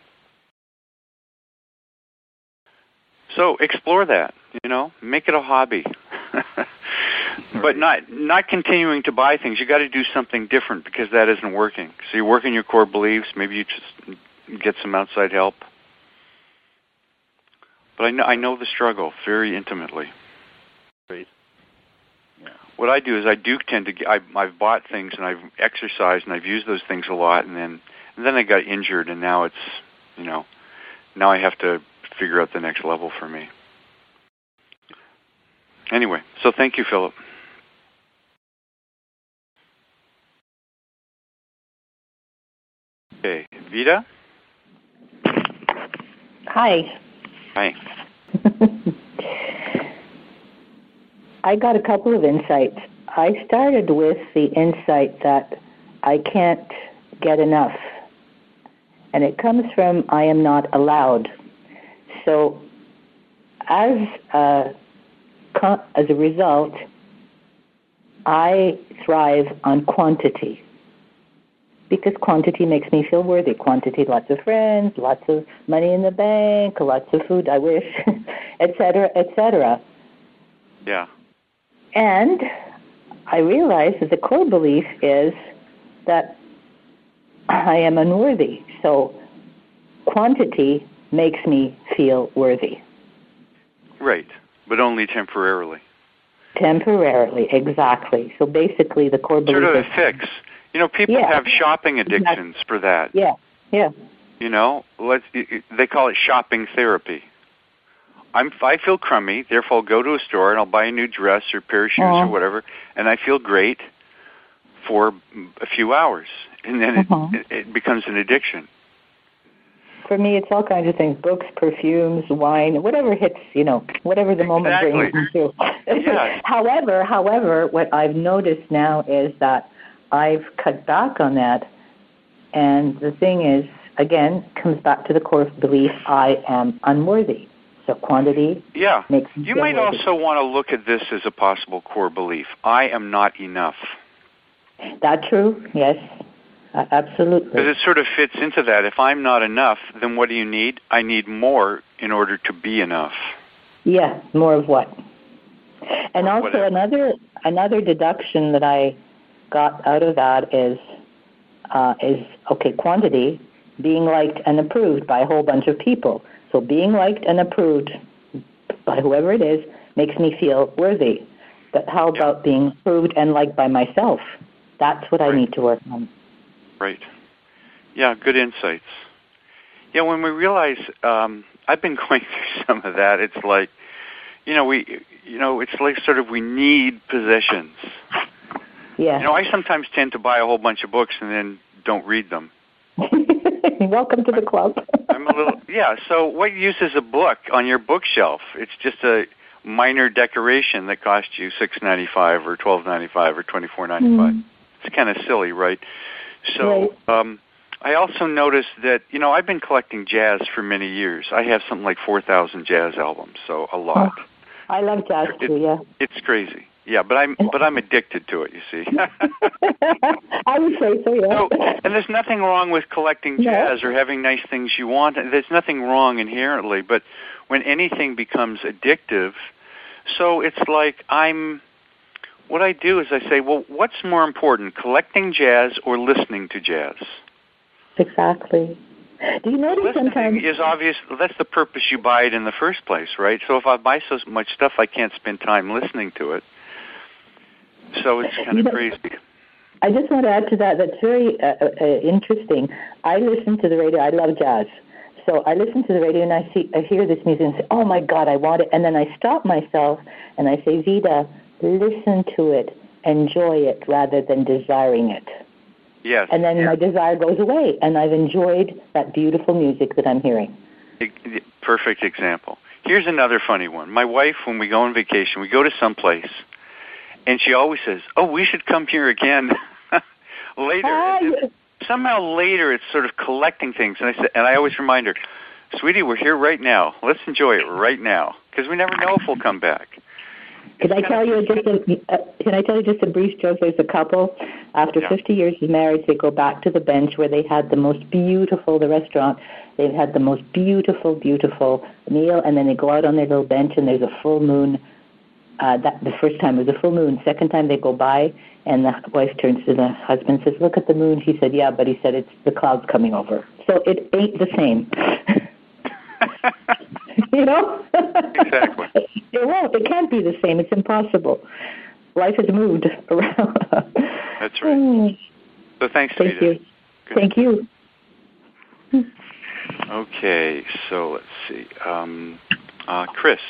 So explore that, you know, make it a hobby. But not not continuing to buy things. You got to do something different because that isn't working. So you work on your core beliefs. Maybe you just get some outside help. But I know I know the struggle very intimately. Great. Yeah. What I do is I do tend to get, I, I've bought things and I've exercised and I've used those things a lot, and then and then I got injured, and now it's, you know, now I have to figure out the next level for me. Anyway, so thank you, Philip. Okay, Vida? Hi. Hi. I got a couple of insights. I started with the insight that I can't get enough, and it comes from I am not allowed. So as a, as a result, I thrive on quantity because quantity makes me feel worthy. Quantity, lots of friends, lots of money in the bank, lots of food, I wish, et cetera, et cetera. Yeah. And I realize that the core belief is that I am unworthy. So quantity makes me feel worthy. Right, but only temporarily. Temporarily, exactly. So basically the core belief sort of is... a fix. You know, people yeah. have shopping addictions exactly. for that. Yeah, yeah. You know, let's, they call it shopping therapy. I'm, I feel crummy, therefore I'll go to a store and I'll buy a new dress or pair of shoes uh-huh. or whatever, and I feel great for a few hours. And then uh-huh. it, it becomes an addiction. For me, it's all kinds of things, books, perfumes, wine, whatever hits, you know, whatever the moment exactly. brings you to. Yes. however, however, what I've noticed now is that I've cut back on that, and the thing is, again, comes back to the core belief, I am unworthy. So quantity yeah. makes me You feel might worthy. also want to look at this as a possible core belief. I am not enough. That's true, yes. Uh, absolutely. Because it sort of fits into that. If I'm not enough, then what do you need? I need more in order to be enough. Yeah, more of what? And or also whatever. another another deduction that I got out of that is uh, is okay, quantity, being liked and approved by a whole bunch of people. So being liked and approved by whoever it is makes me feel worthy. But how about yeah. being approved and liked by myself? That's what right. I need to work on. Right. Yeah, good insights. Yeah, when we realize, um, I've been going through some of that. It's like, you know, we, you know, it's like sort of we need possessions. Yeah. You know, I sometimes tend to buy a whole bunch of books and then don't read them. Welcome to the club. I'm a little, yeah. So, what use is a book on your bookshelf? It's just a minor decoration that costs you six ninety-five or twelve ninety-five or twenty-four ninety-five. Mm. It's kind of silly, right? So, right. um, I also noticed that, you know, I've been collecting jazz for many years. I have something like four thousand jazz albums, so a lot. Oh, I love jazz it, too. Yeah. It's crazy. Yeah, but I'm but I'm addicted to it. You see. I would say so. Yeah. So, and there's nothing wrong with collecting jazz no. or having nice things you want. There's nothing wrong inherently, but when anything becomes addictive, so it's like I'm. What I do is I say, well, what's more important, collecting jazz or listening to jazz? Exactly. Do you notice listening sometimes is obvious. That's the purpose you buy it in the first place, right? So if I buy so much stuff, I can't spend time listening to it. So it's kind you of know, crazy. I just want to add to that. That's very uh, uh, interesting. I listen to the radio. I love jazz. So I listen to the radio and I see, I hear this music and say, oh my God, I want it. And then I stop myself and I say, Vida, listen to it, enjoy it rather than desiring it. Yes. And then yeah. my desire goes away and I've enjoyed that beautiful music that I'm hearing. Perfect example. Here's another funny one. My wife, when we go on vacation, we go to some place, and she always says, oh, we should come here again later. Hi. And somehow later it's sort of collecting things. And I, say, and I always remind her, sweetie, we're here right now. Let's enjoy it right now, because we never know if we'll come back. Can I tell you just a, uh, can I tell you just a brief joke? There's a couple, after yeah. fifty years of marriage, they go back to the bench where they had the most beautiful, the restaurant, they've had the most beautiful, beautiful meal, and then they go out on their little bench and there's a full moon. Uh, that the first time was a full moon. Second time they go by, and the wife turns to the husband and says, look at the moon. He said, yeah, but he said it's the clouds coming over. So it ain't the same. You know? Exactly. It won't. It can't be the same. It's impossible. Life has moved around. That's right. So thanks, Thank Vida. you. Good. Thank you. Okay, so let's see. Um, uh, Chris.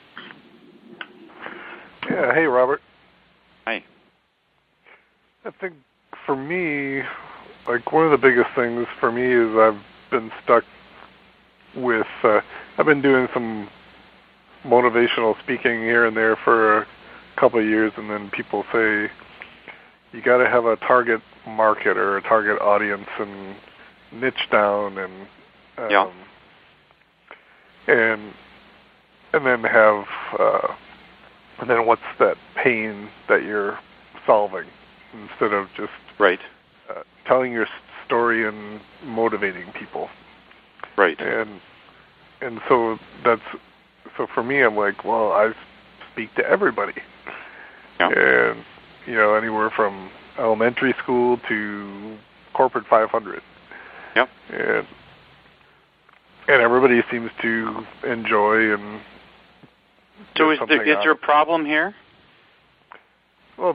Yeah, hey, Robert. Hi. I think for me, like one of the biggest things for me is I've been stuck with, uh, I've been doing some motivational speaking here and there for a couple of years, and then people say, you got to have a target market or a target audience and niche down and um, yeah. and and then have uh, and then what's that pain that you're solving instead of just right uh, telling your story and motivating people. Right. And and so that's so for me, I'm like, well, I speak to everybody. Yeah. And you know, anywhere from elementary school to corporate five hundred. Yep. And and everybody seems to enjoy and. So is there, is there a problem here? Well,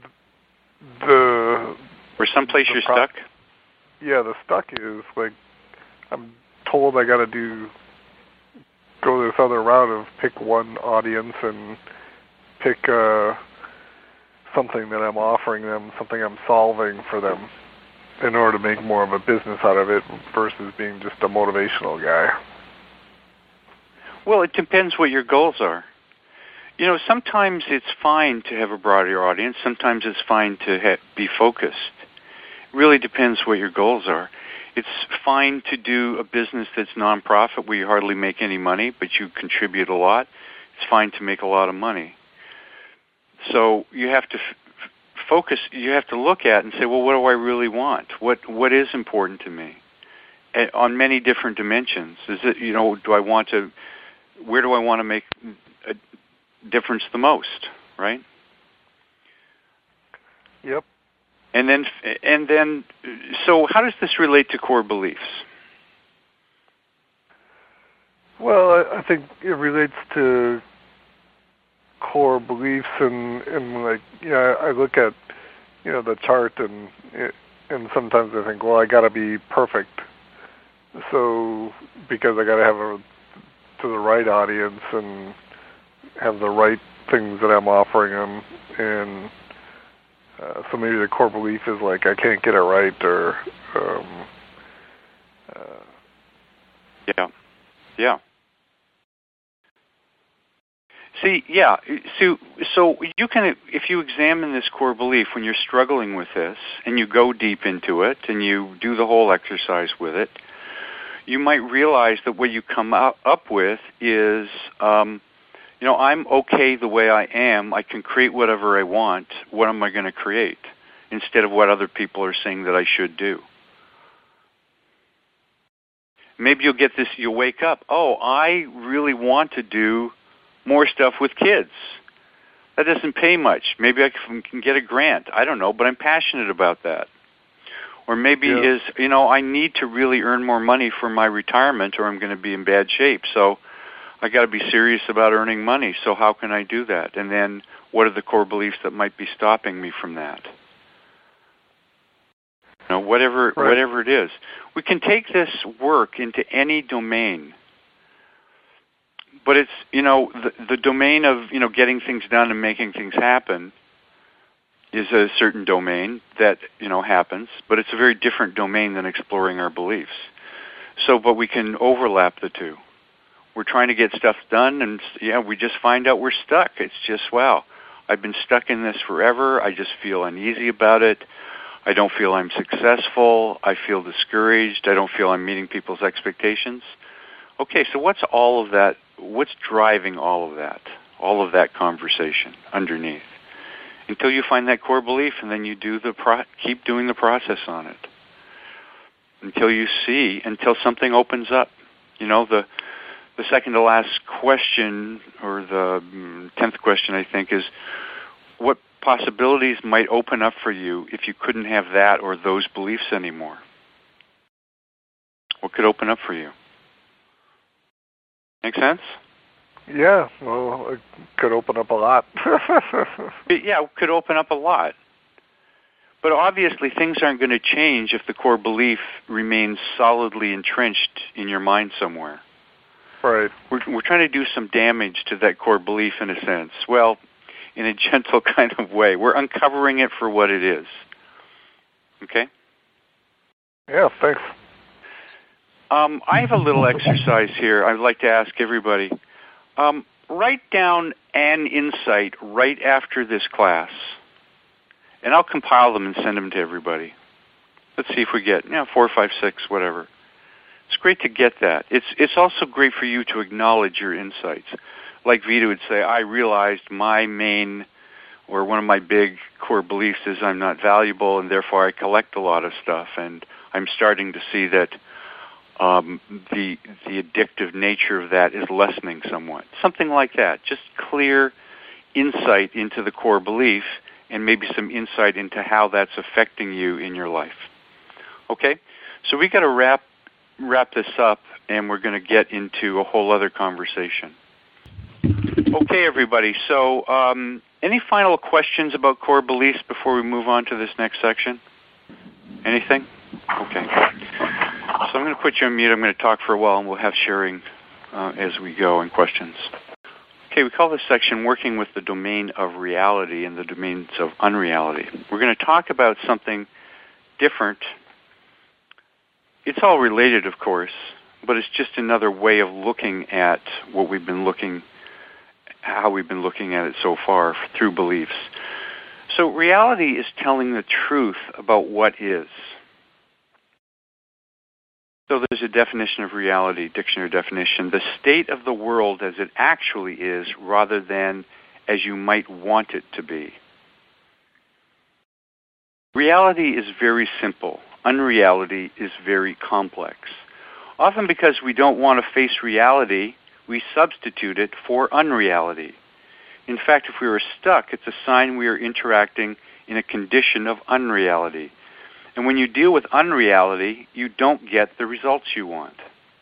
the or someplace the you're pro- stuck? Yeah, the stuck is like I'm told I got to do go this other route of pick one audience and pick uh, something that I'm offering them, something I'm solving for them, in order to make more of a business out of it versus being just a motivational guy. Well, it depends what your goals are. You know, sometimes it's fine to have a broader audience. Sometimes it's fine to ha- be focused. It really depends what your goals are. It's fine to do a business that's nonprofit where you hardly make any money, but you contribute a lot. It's fine to make a lot of money. So you have to f- focus. You have to look at and say, well, what do I really want? What What is important to me? And on many different dimensions. Is it, you know, do I want to, where do I want to make a difference the most, right? Yep. And then, and then, so how does this relate to core beliefs? Well, I, I think it relates to core beliefs, and, and like, you know, I look at, you know, the chart, and and sometimes I think, well, I got to be perfect, so because I got to have a to the right audience and have the right things that I'm offering them, and uh, so maybe the core belief is like I can't get it right, or um, uh, yeah, yeah. See, yeah. So, so you can, if you examine this core belief when you're struggling with this, and you go deep into it, and you do the whole exercise with it, you might realize that what you come up, up with is, um, you know, I'm okay the way I am. I can create whatever I want. What am I going to create? Instead of what other people are saying that I should do. Maybe you'll get this, you'll wake up, oh, I really want to do more stuff with kids. That doesn't pay much. Maybe I can, can get a grant. I don't know, but I'm passionate about that. Or maybe yeah. is, you know, I need to really earn more money for my retirement or I'm going to be in bad shape. So I got to be serious about earning money. So how can I do that? And then what are the core beliefs that might be stopping me from that? You know, whatever, right. whatever it is. We can take this work into any domain. But it's, you know, the, the domain of, you know, getting things done and making things happen is a certain domain that, you know, happens, but it's a very different domain than exploring our beliefs. So, but we can overlap the two. We're trying to get stuff done, and, yeah, we just find out we're stuck. It's just, wow, I've been stuck in this forever. I just feel uneasy about it. I don't feel I'm successful. I feel discouraged. I don't feel I'm meeting people's expectations. Okay, so what's all of that? What's driving all of that? All of that conversation underneath? Until you find that core belief, and then you do the pro- keep doing the process on it until you see, until something opens up. You know, the the second to last question, or the mm, tenth question, I think, is what possibilities might open up for you if you couldn't have that or those beliefs anymore? What could open up for you? Make sense? Yeah, well, it could open up a lot. Yeah, it could open up a lot. But obviously things aren't going to change if the core belief remains solidly entrenched in your mind somewhere. Right. We're, we're trying to do some damage to that core belief in a sense. Well, in a gentle kind of way. We're uncovering it for what it is. Okay? Yeah, thanks. Um, I have a little exercise here I'd like to ask everybody. Um, write down an insight right after this class, and I'll compile them and send them to everybody. Let's see if we get, you know, four, five, six, whatever. It's great to get that. It's it's also great for you to acknowledge your insights. Like Vita would say, I realized my main Or one of my big core beliefs is I'm not valuable, and therefore I collect a lot of stuff. And I'm starting to see that um, the the addictive nature of that is lessening somewhat. Something like that. Just clear insight into the core belief, and maybe some insight into how that's affecting you in your life. Okay? So we got to wrap wrap this up, and we're going to get into a whole other conversation. Okay, everybody. So um, any final questions about core beliefs before we move on to this next section? Anything? Okay. So I'm going to put you on mute. I'm going to talk for a while, and we'll have sharing uh, as we go and questions. Okay, we call this section Working with the Domain of Reality and the Domains of Unreality. We're going to talk about something different. It's all related, of course, but it's just another way of looking at what we've been looking, how we've been looking at it so far through beliefs. So reality is telling the truth about what is. So there's a definition of reality, dictionary definition, the state of the world as it actually is rather than as you might want it to be. Reality is very simple. Unreality is very complex. Often because we don't want to face reality, we substitute it for unreality. In fact, if we were stuck, it's a sign we are interacting in a condition of unreality. And when you deal with unreality, you don't get the results you want.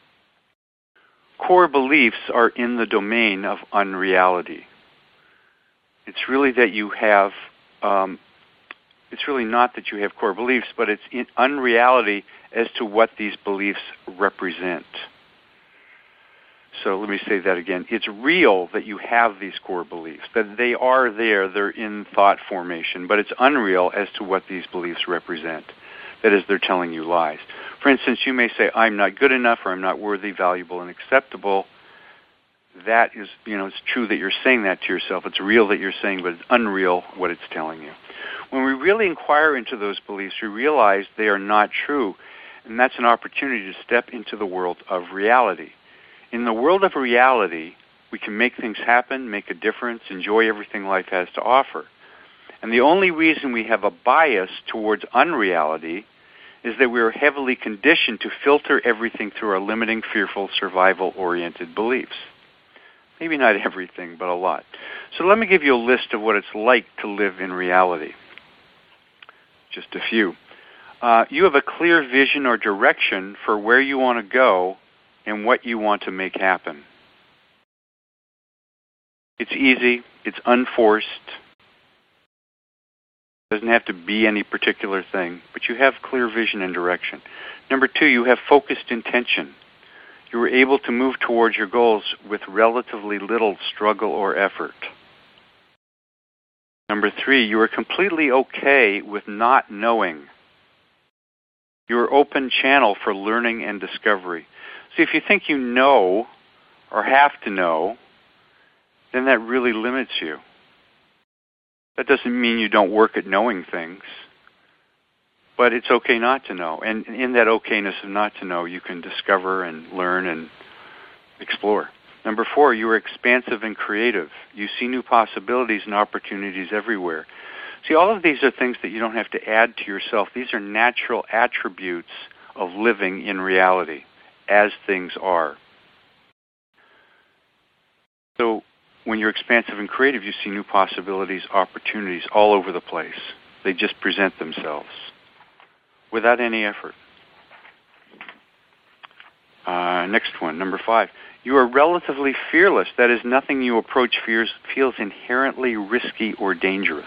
Core beliefs are in the domain of unreality. It's really that you have, um, it's really not that you have core beliefs, but it's in unreality as to what these beliefs represent. So let me say that again. It's real that you have these core beliefs, that they are there, they're in thought formation, but it's unreal as to what these beliefs represent. That is, they're telling you lies. For instance, you may say, I'm not good enough, or I'm not worthy, valuable, and acceptable. That is, you know, it's true that you're saying that to yourself. It's real that you're saying, but it's unreal what it's telling you. When we really inquire into those beliefs, we realize they are not true, and that's an opportunity to step into the world of reality. In the world of reality, we can make things happen, make a difference, enjoy everything life has to offer. And the only reason we have a bias towards unreality is that we are heavily conditioned to filter everything through our limiting, fearful, survival-oriented beliefs. Maybe not everything, but a lot. So let me give you a list of what it's like to live in reality. Just a few. Uh, you have a clear vision or direction for where you want to go and what you want to make happen. It's easy. It's unforced. It doesn't have to be any particular thing, but you have clear vision and direction. Number two, you have focused intention. You were able to move towards your goals with relatively little struggle or effort. Number three, you are completely okay with not knowing. You are open channel for learning and discovery. See, if you think you know or have to know, then that really limits you. That doesn't mean you don't work at knowing things, but it's okay not to know. And in that okayness of not to know, you can discover and learn and explore. Number four, you are expansive and creative. You see new possibilities and opportunities everywhere. See, all of these are things that you don't have to add to yourself. These are natural attributes of living in reality, as things are. So when you're expansive and creative, you see new possibilities, opportunities all over the place. They just present themselves without any effort. Uh, next one, number five. You are relatively fearless. That is, nothing you approach fears, feels inherently risky or dangerous.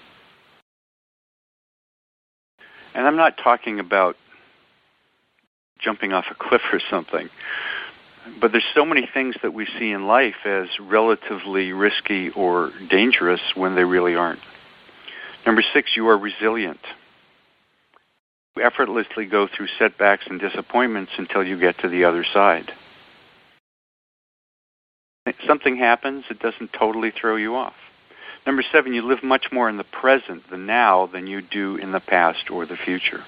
And I'm not talking about jumping off a cliff or something. But there's so many things that we see in life as relatively risky or dangerous when they really aren't. Number six, you are resilient. You effortlessly go through setbacks and disappointments until you get to the other side. If something happens, it doesn't totally throw you off. Number seven, you live much more in the present, the now, than you do in the past or the future.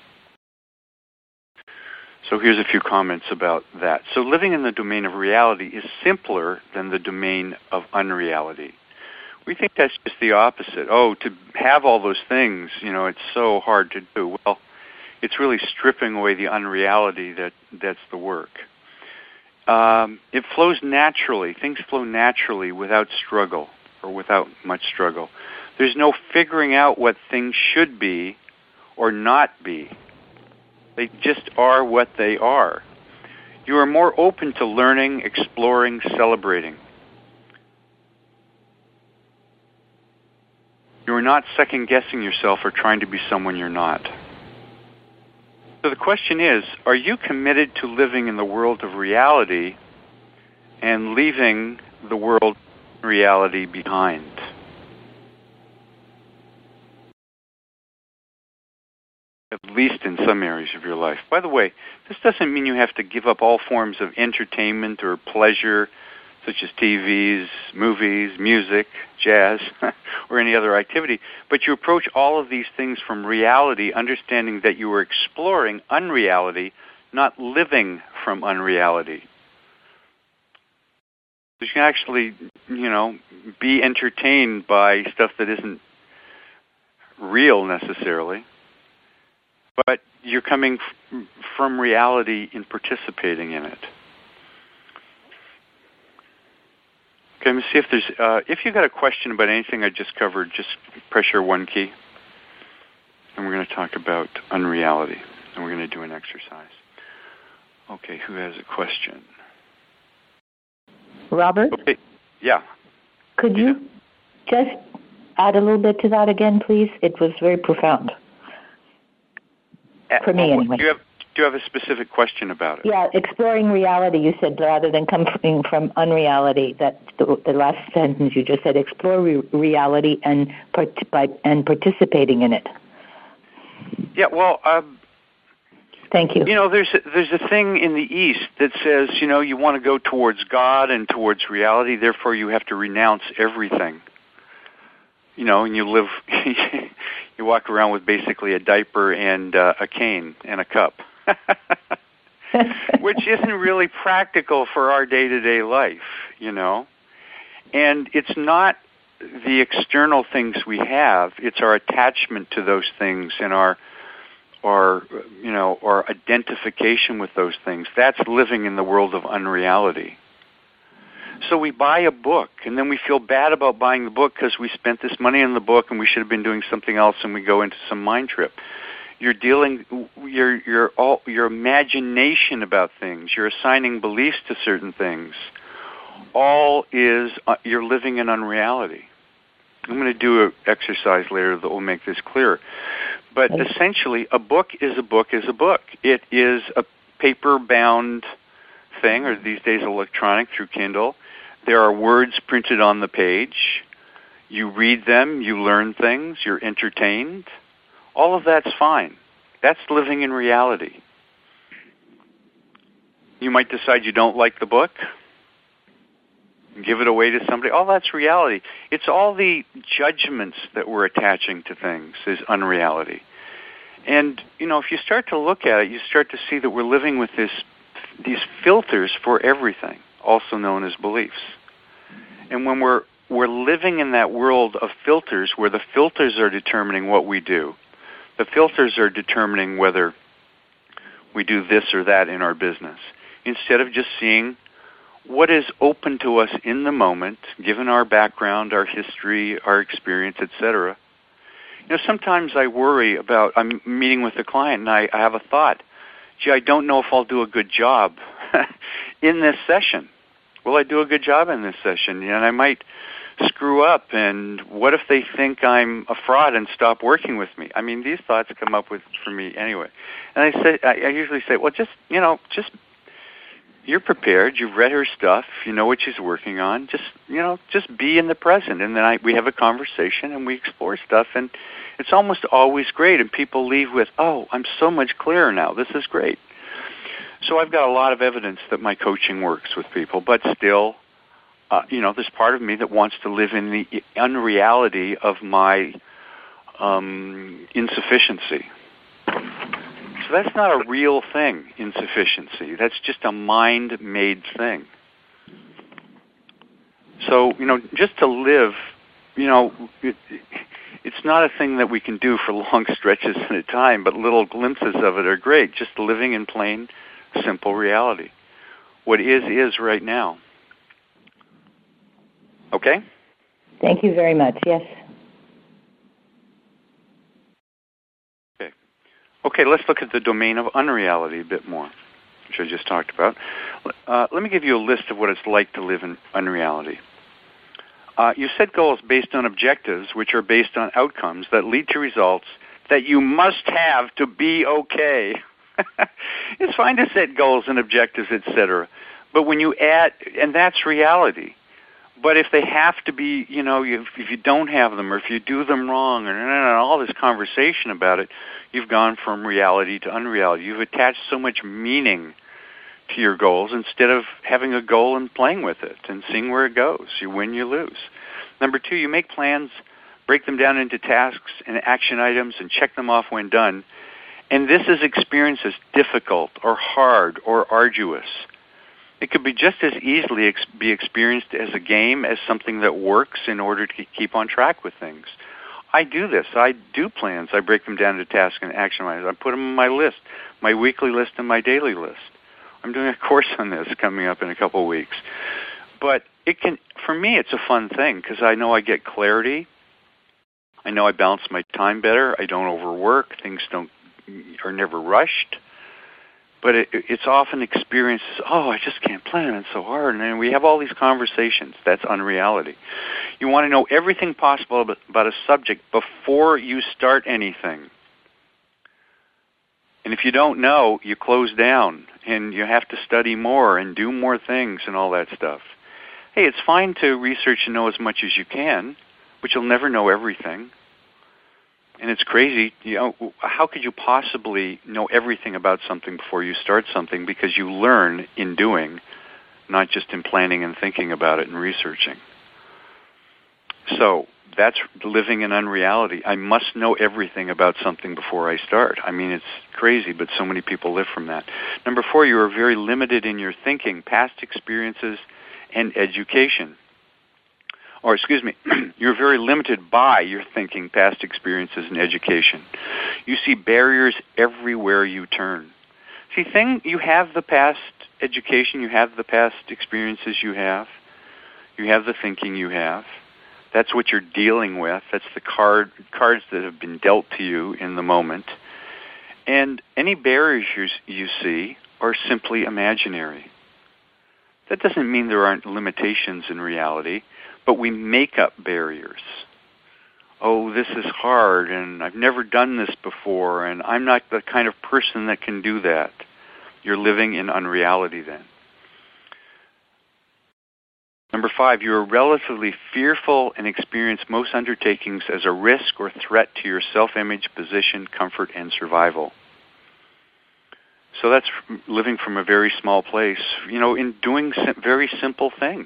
So here's a few comments about that. So living in the domain of reality is simpler than the domain of unreality. We think that's just the opposite. Oh, to have all those things, you know, it's so hard to do. Well, it's really stripping away the unreality that that's the work. Um, it flows naturally. Things flow naturally without struggle or without much struggle. There's no figuring out what things should be or not be. They just are what they are. You are more open to learning, exploring, celebrating. You are not second-guessing yourself or trying to be someone you're not. So the question is, are you committed to living in the world of reality and leaving the world of reality behind? At least in some areas of your life. By the way, this doesn't mean you have to give up all forms of entertainment or pleasure, such as T Vs, movies, music, jazz, or any other activity, but you approach all of these things from reality, understanding that you are exploring unreality, not living from unreality. You can actually, you know, be entertained by stuff that isn't real necessarily, but you're coming f- from reality in participating in it. Okay, let me see if there's, uh, if you got a question about anything I just covered, just press your one key. And we're going to talk about unreality. And we're going to do an exercise. Okay, who has a question? Robert? Okay, yeah. Could you just add a little bit to that again, please? It was very profound. For me, anyway. Do you have, do you have a specific question about it? Yeah, exploring reality, you said, rather than coming from unreality. That the, the last sentence you just said, explore re- reality and part- by, and participating in it. Yeah, well, um, thank you. You know, there's a, there's a thing in the East that says, you know, you want to go towards God and towards reality, therefore you have to renounce everything. You know, and you live, you walk around with basically a diaper and uh, a cane and a cup, which isn't really practical for our day-to-day life, you know. And it's not the external things we have, it's our attachment to those things and our, our, you know, our identification with those things. That's living in the world of unreality. So we buy a book, and then we feel bad about buying the book because we spent this money on the book and we should have been doing something else, and we go into some mind trip. You're dealing, your your all your imagination about things. You're assigning beliefs to certain things. All is uh, you're living in unreality. I'm going to do an exercise later that will make this clearer. But essentially, a book is a book is a book. It is a paper-bound thing, or these days electronic through Kindle. There are words printed on the page. You read them, you learn things, you're entertained. All of that's fine. That's living in reality. You might decide you don't like the book, give it away to somebody. All that's reality. It's all the judgments that we're attaching to things is unreality. And, you know, if you start to look at it, you start to see that we're living with this these filters for everything, also known as beliefs. And when we're we're living in that world of filters where the filters are determining what we do, the filters are determining whether we do this or that in our business, instead of just seeing what is open to us in the moment, given our background, our history, our experience, et cetera. You know, sometimes I worry about, I'm meeting with a client and I, I have a thought, gee, I don't know if I'll do a good job in this session. Will I do a good job in this session? And I might screw up, and what if they think I'm a fraud and stop working with me? I mean, these thoughts come up with for me anyway. And I say, I, I usually say, well, just, you know, just, you're prepared, you've read her stuff, you know what she's working on, just, you know, just be in the present. And then I, we have a conversation and we explore stuff, and it's almost always great, and people leave with, oh, I'm so much clearer now, this is great. So I've got a lot of evidence that my coaching works with people, but still, uh, you know, there's part of me that wants to live in the unreality of my um, insufficiency. So that's not a real thing, insufficiency. That's just a mind-made thing. So, you know, just to live, you know, it, it's not a thing that we can do for long stretches at a time, but little glimpses of it are great. Just living in plain, simple reality. What is, is right now. Okay? Thank you very much. Yes. Okay. Okay, let's look at the domain of unreality a bit more, which I just talked about. Uh, let me give you a list of what it's like to live in unreality. Uh, you set goals based on objectives, which are based on outcomes that lead to results that you must have to be okay. It's fine to set goals and objectives, et cetera. But when you add, and that's reality. But if they have to be, you know, you, if you don't have them, or if you do them wrong, and, and all this conversation about it, you've gone from reality to unreality. You've attached so much meaning to your goals instead of having a goal and playing with it and seeing where it goes. You win, you lose. Number two, you make plans, break them down into tasks and action items, and check them off when done. And this is experienced as difficult or hard or arduous. It could be just as easily ex- be experienced as a game as something that works in order to keep on track with things. I do this. I do plans. I break them down into tasks and action items. I put them on my list, my weekly list and my daily list. I'm doing a course on this coming up in a couple of weeks. But it can, for me, it's a fun thing because I know I get clarity. I know I balance my time better. I don't overwork. Things don't are never rushed. But it, it's often experienced as, oh, I just can't plan. It's so hard. And then we have all these conversations. That's unreality. You want to know everything possible about a subject before you start anything. And if you don't know, you close down and you have to study more and do more things and all that stuff. Hey, it's fine to research and know as much as you can, but you'll never know everything. And it's crazy, you know, how could you possibly know everything about something before you start something? Because you learn in doing, not just in planning and thinking about it and researching. So that's living in unreality. I must know everything about something before I start. I mean, it's crazy, but so many people live from that. Number four, you are very limited in your thinking, past experiences, and education. Or, excuse me, you're very limited by your thinking, past experiences, and education. You see barriers everywhere you turn. See, thing you have the past education, you have the past experiences you have, you have the thinking you have. That's what you're dealing with. That's the card cards that have been dealt to you in the moment. And any barriers you, you see are simply imaginary. That doesn't mean there aren't limitations in reality. But we make up barriers. Oh, this is hard, and I've never done this before, and I'm not the kind of person that can do that. You're living in unreality then. Number five, you are relatively fearful and experience most undertakings as a risk or threat to your self-image, position, comfort, and survival. So that's living from a very small place, you know, in doing very simple things.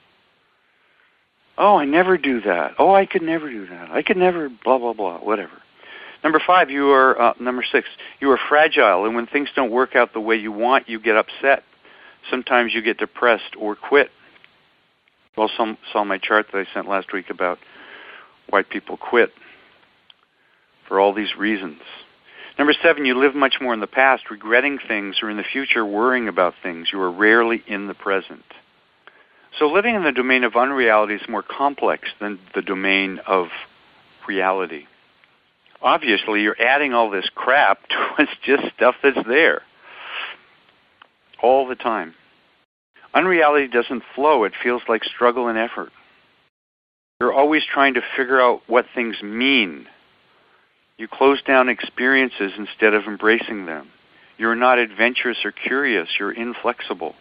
Oh, I never do that. Oh, I could never do that. I could never blah, blah, blah, whatever. Number five, you are, uh, number six, you are fragile, and when things don't work out the way you want, you get upset. Sometimes you get depressed or quit. You all saw, saw my chart that I sent last week about why people quit for all these reasons. Number seven, you live much more in the past, regretting things, or in the future, worrying about things. You are rarely in the present. So living in the domain of unreality is more complex than the domain of reality. Obviously, you're adding all this crap to what's just stuff that's there all the time. Unreality doesn't flow. It feels like struggle and effort. You're always trying to figure out what things mean. You close down experiences instead of embracing them. You're not adventurous or curious. You're inflexible.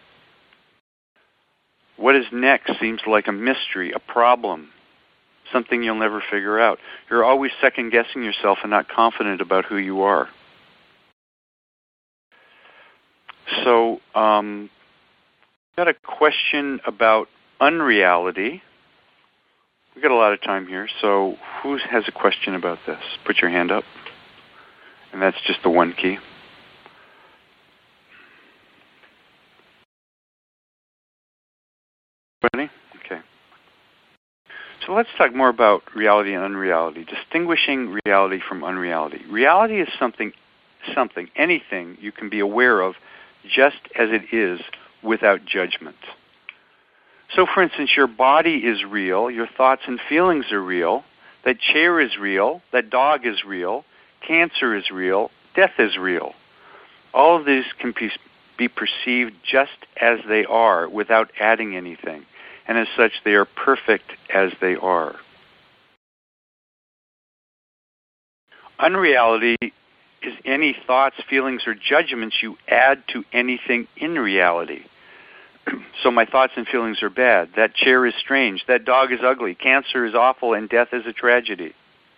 What is next seems like a mystery, a problem, something you'll never figure out. You're always second-guessing yourself and not confident about who you are. So, um, got a question about unreality. We've got a lot of time here, so who has a question about this? Put your hand up. And that's just the one key. Ready? Okay. So let's talk more about reality and unreality, distinguishing reality from unreality. Reality is something, something, anything you can be aware of just as it is without judgment. So, for instance, your body is real, your thoughts and feelings are real, that chair is real, that dog is real, cancer is real, death is real. All of these can be, be perceived just as they are without adding anything. And as such, they are perfect as they are. Unreality is any thoughts, feelings, or judgments you add to anything in reality. So my thoughts and feelings are bad. That chair is strange. That dog is ugly. Cancer is awful, and death is a tragedy.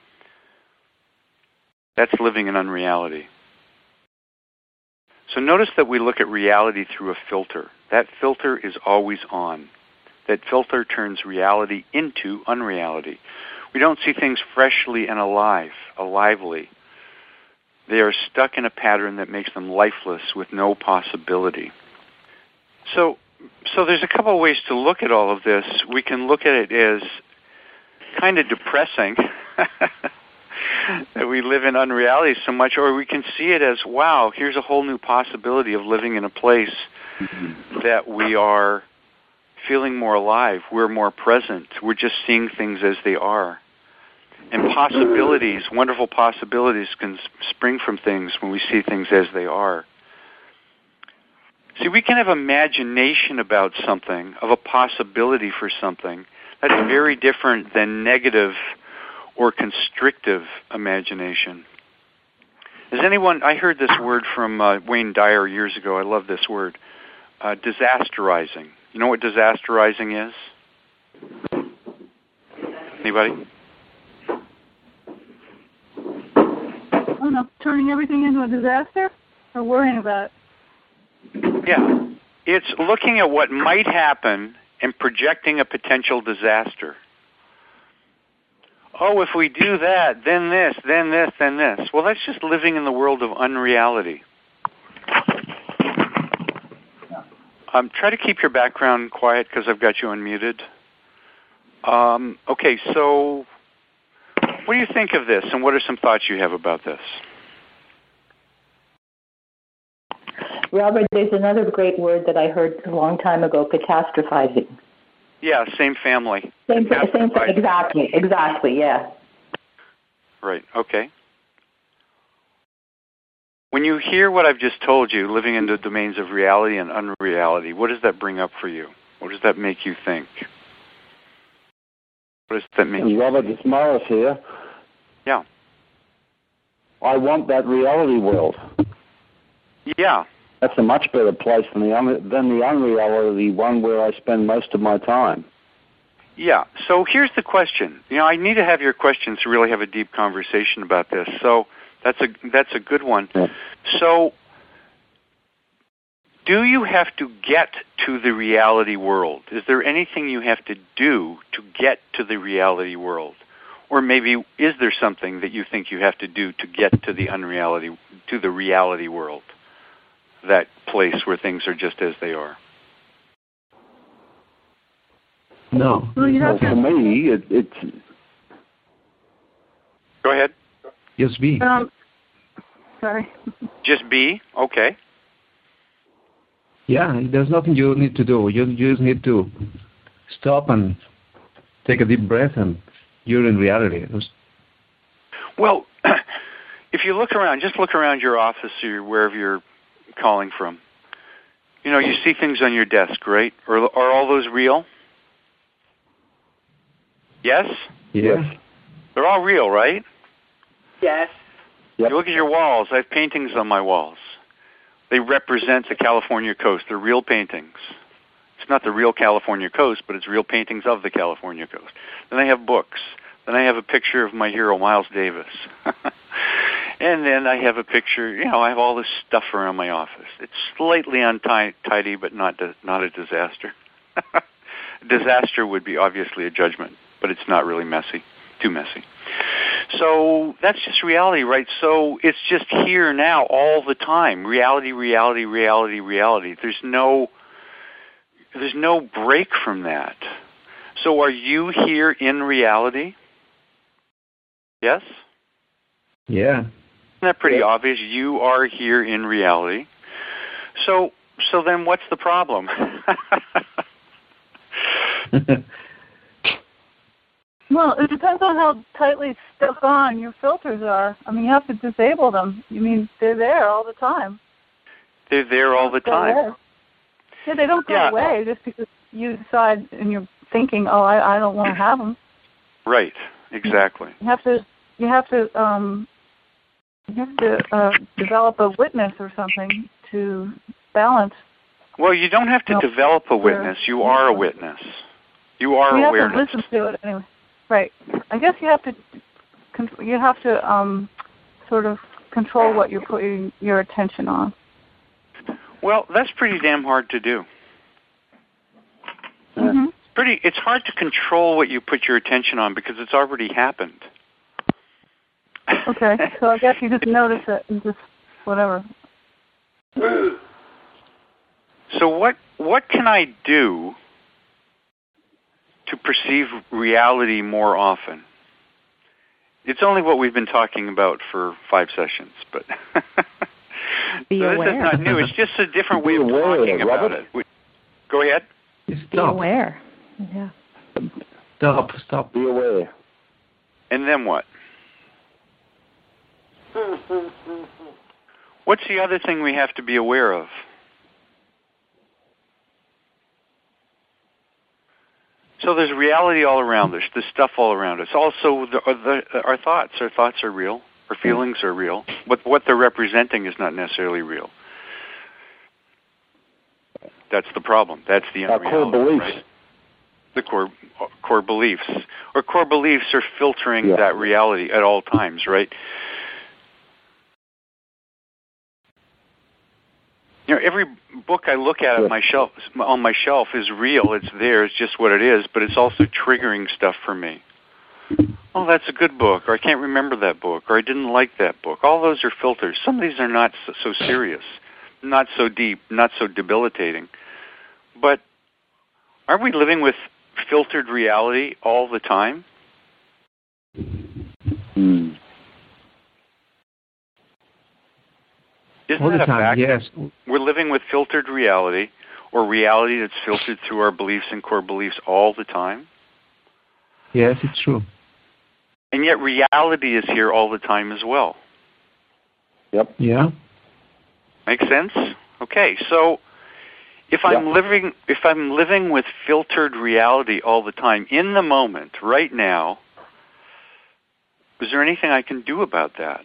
That's living in unreality. So notice that we look at reality through a filter. That filter is always on. That filter turns reality into unreality. We don't see things freshly and alive, alively. They are stuck in a pattern that makes them lifeless with no possibility. So, so there's a couple of ways to look at all of this. We can look at it as kind of depressing that we live in unreality so much, or we can see it as, wow, here's a whole new possibility of living in a place mm-hmm. that we are feeling more alive, we're more present, we're just seeing things as they are. And possibilities, wonderful possibilities can spring from things when we see things as they are. See, we can have imagination about something, of a possibility for something. That's very different than negative or constrictive imagination. Has anyone, I heard this word from uh, Wayne Dyer years ago, I love this word, uh, disasterizing. You know what disasterizing is? Anybody? I don't know, turning everything into a disaster or worrying about it? Yeah. It's looking at what might happen and projecting a potential disaster. Oh, if we do that, then this, then this, then this. Well, that's just living in the world of unreality. Um, try to keep your background quiet because I've got you unmuted. Um, okay, so what do you think of this, and what are some thoughts you have about this? Robert, there's another great word that I heard a long time ago, catastrophizing. Yeah, same family. Same, same, exactly, exactly, yeah. Right, okay. When you hear what I've just told you, living in the domains of reality and unreality, what does that bring up for you? What does that make you think? What does that make you Robert, think? It's Morris here. Yeah. I want that reality world. Yeah. That's a much better place than the un- than the unreality one where I spend most of my time. Yeah. So here's the question. You know, I need to have your questions to really have a deep conversation about this. So that's a that's a good one. Yeah. So do you have to get to the reality world? Is there anything you have to do to get to the reality world? Or maybe is there something that you think you have to do to get to the unreality to the reality world? That place where things are just as they are? No. Well, you well, have for me, it, it's... Go ahead. Just be. Um, sorry. Just be? Okay. Yeah, there's nothing you need to do. You, you just need to stop and take a deep breath, and you're in reality. Well, if you look around, just look around your office or wherever you're calling from. You know, you see things on your desk, right? Are, are all those real? Yes? Yes. They're all real, right? Yes. Yep. You look at your walls. I have paintings on my walls. They represent the California coast. They're real paintings. It's not the real California coast, but it's real paintings of the California coast. Then I have books. Then I have a picture of my hero, Miles Davis. And then I have a picture, you know, I have all this stuff around my office. It's slightly untidy, but not not a disaster. Disaster would be obviously a judgment, but it's not really messy, too messy. So that's just reality, right? So it's just here now all the time. Reality, reality, reality, reality. There's no, there's no break from that. So are you here in reality? Yes? Yeah. Isn't that pretty yeah. obvious? You are here in reality. So so then what's the problem? Well, it depends on how tightly stuck on your filters are. I mean, you have to disable them. You mean they're there all the time. They're there all the time. There. Yeah, they don't go yeah. away just because you decide and you're thinking, oh, I, I don't want to have them. Right. Exactly. You have to. You have to. Um, you have to uh, develop a witness or something to balance. Well, you don't have to no. develop a witness. You are a witness. You are you awareness. You have to listen to it anyway. Right. I guess you have to. You have to um, sort of control what you're putting your attention on. Well, that's pretty damn hard to do. Mm-hmm. Pretty. It's hard to control what you put your attention on because it's already happened. Okay, so I guess you just notice it and just whatever. So what what can I do to perceive reality more often? It's only what we've been talking about for five sessions, but Be so aware. This is not new. It's just a different way of aware, talking about Robert. it. We, go ahead. Be aware. Yeah. Stop. Stop. Be aware. And then what? What's the other thing we have to be aware of? So there's reality all around us. There's stuff all around us. Also, the, the, our thoughts. Our thoughts are real. Our feelings are real. What what they're representing is not necessarily real. That's the problem. That's the Our core beliefs. Right? The core core beliefs. Or core beliefs are filtering yeah. that reality at all times, right? You know, every book I look at on my shelf, on my shelf is real. It's there. It's just what it is. But it's also triggering stuff for me. Oh, that's a good book, or I can't remember that book, or I didn't like that book. All those are filters. Some of these are not so, so serious, not so deep, not so debilitating. But aren't we living with filtered reality all the time? Hmm. Isn't all that the a time, fact? yes. We're living with filtered reality, or reality that's filtered through our beliefs and core beliefs all the time. Yes, it's true. And yet reality is here all the time as well. Yep. Yeah. Makes sense? Okay, so if I'm yeah. living if I'm living with filtered reality all the time, in the moment, right now, is there anything I can do about that?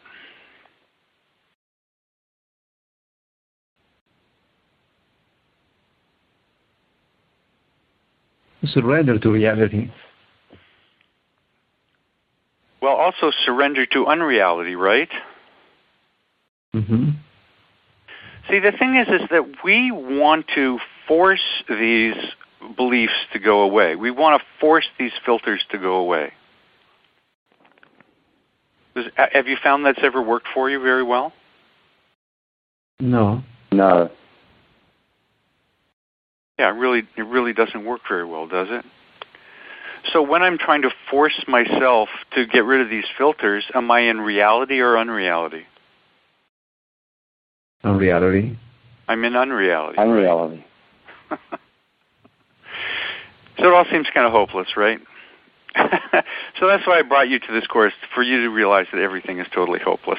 Surrender to reality. Well, also surrender to unreality, right? Mm-hmm. See, the thing is, is that we want to force these beliefs to go away. We want to force these filters to go away. Does, have you found that's ever worked for you very well? No. No. Yeah, it really, it really doesn't work very well, does it? So when I'm trying to force myself to get rid of these filters, am I in reality or unreality? Unreality. I'm in unreality. Unreality. So it all seems kind of hopeless, right? So that's why I brought you to this course, for you to realize that everything is totally hopeless.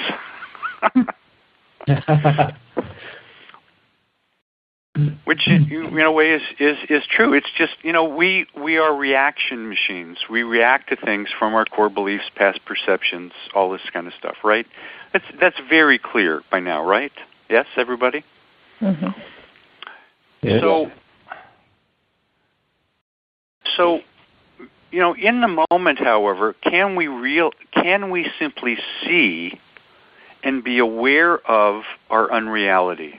Which, you know, in a way is, is, is true. It's just, you know, we, we are reaction machines. We react to things from our core beliefs, past perceptions, all this kind of stuff, right? That's, that's very clear by now, right? Yes, everybody? Mm-hmm. Yeah. So, so, you know, in the moment, however, can we real, can we simply see and be aware of our unreality?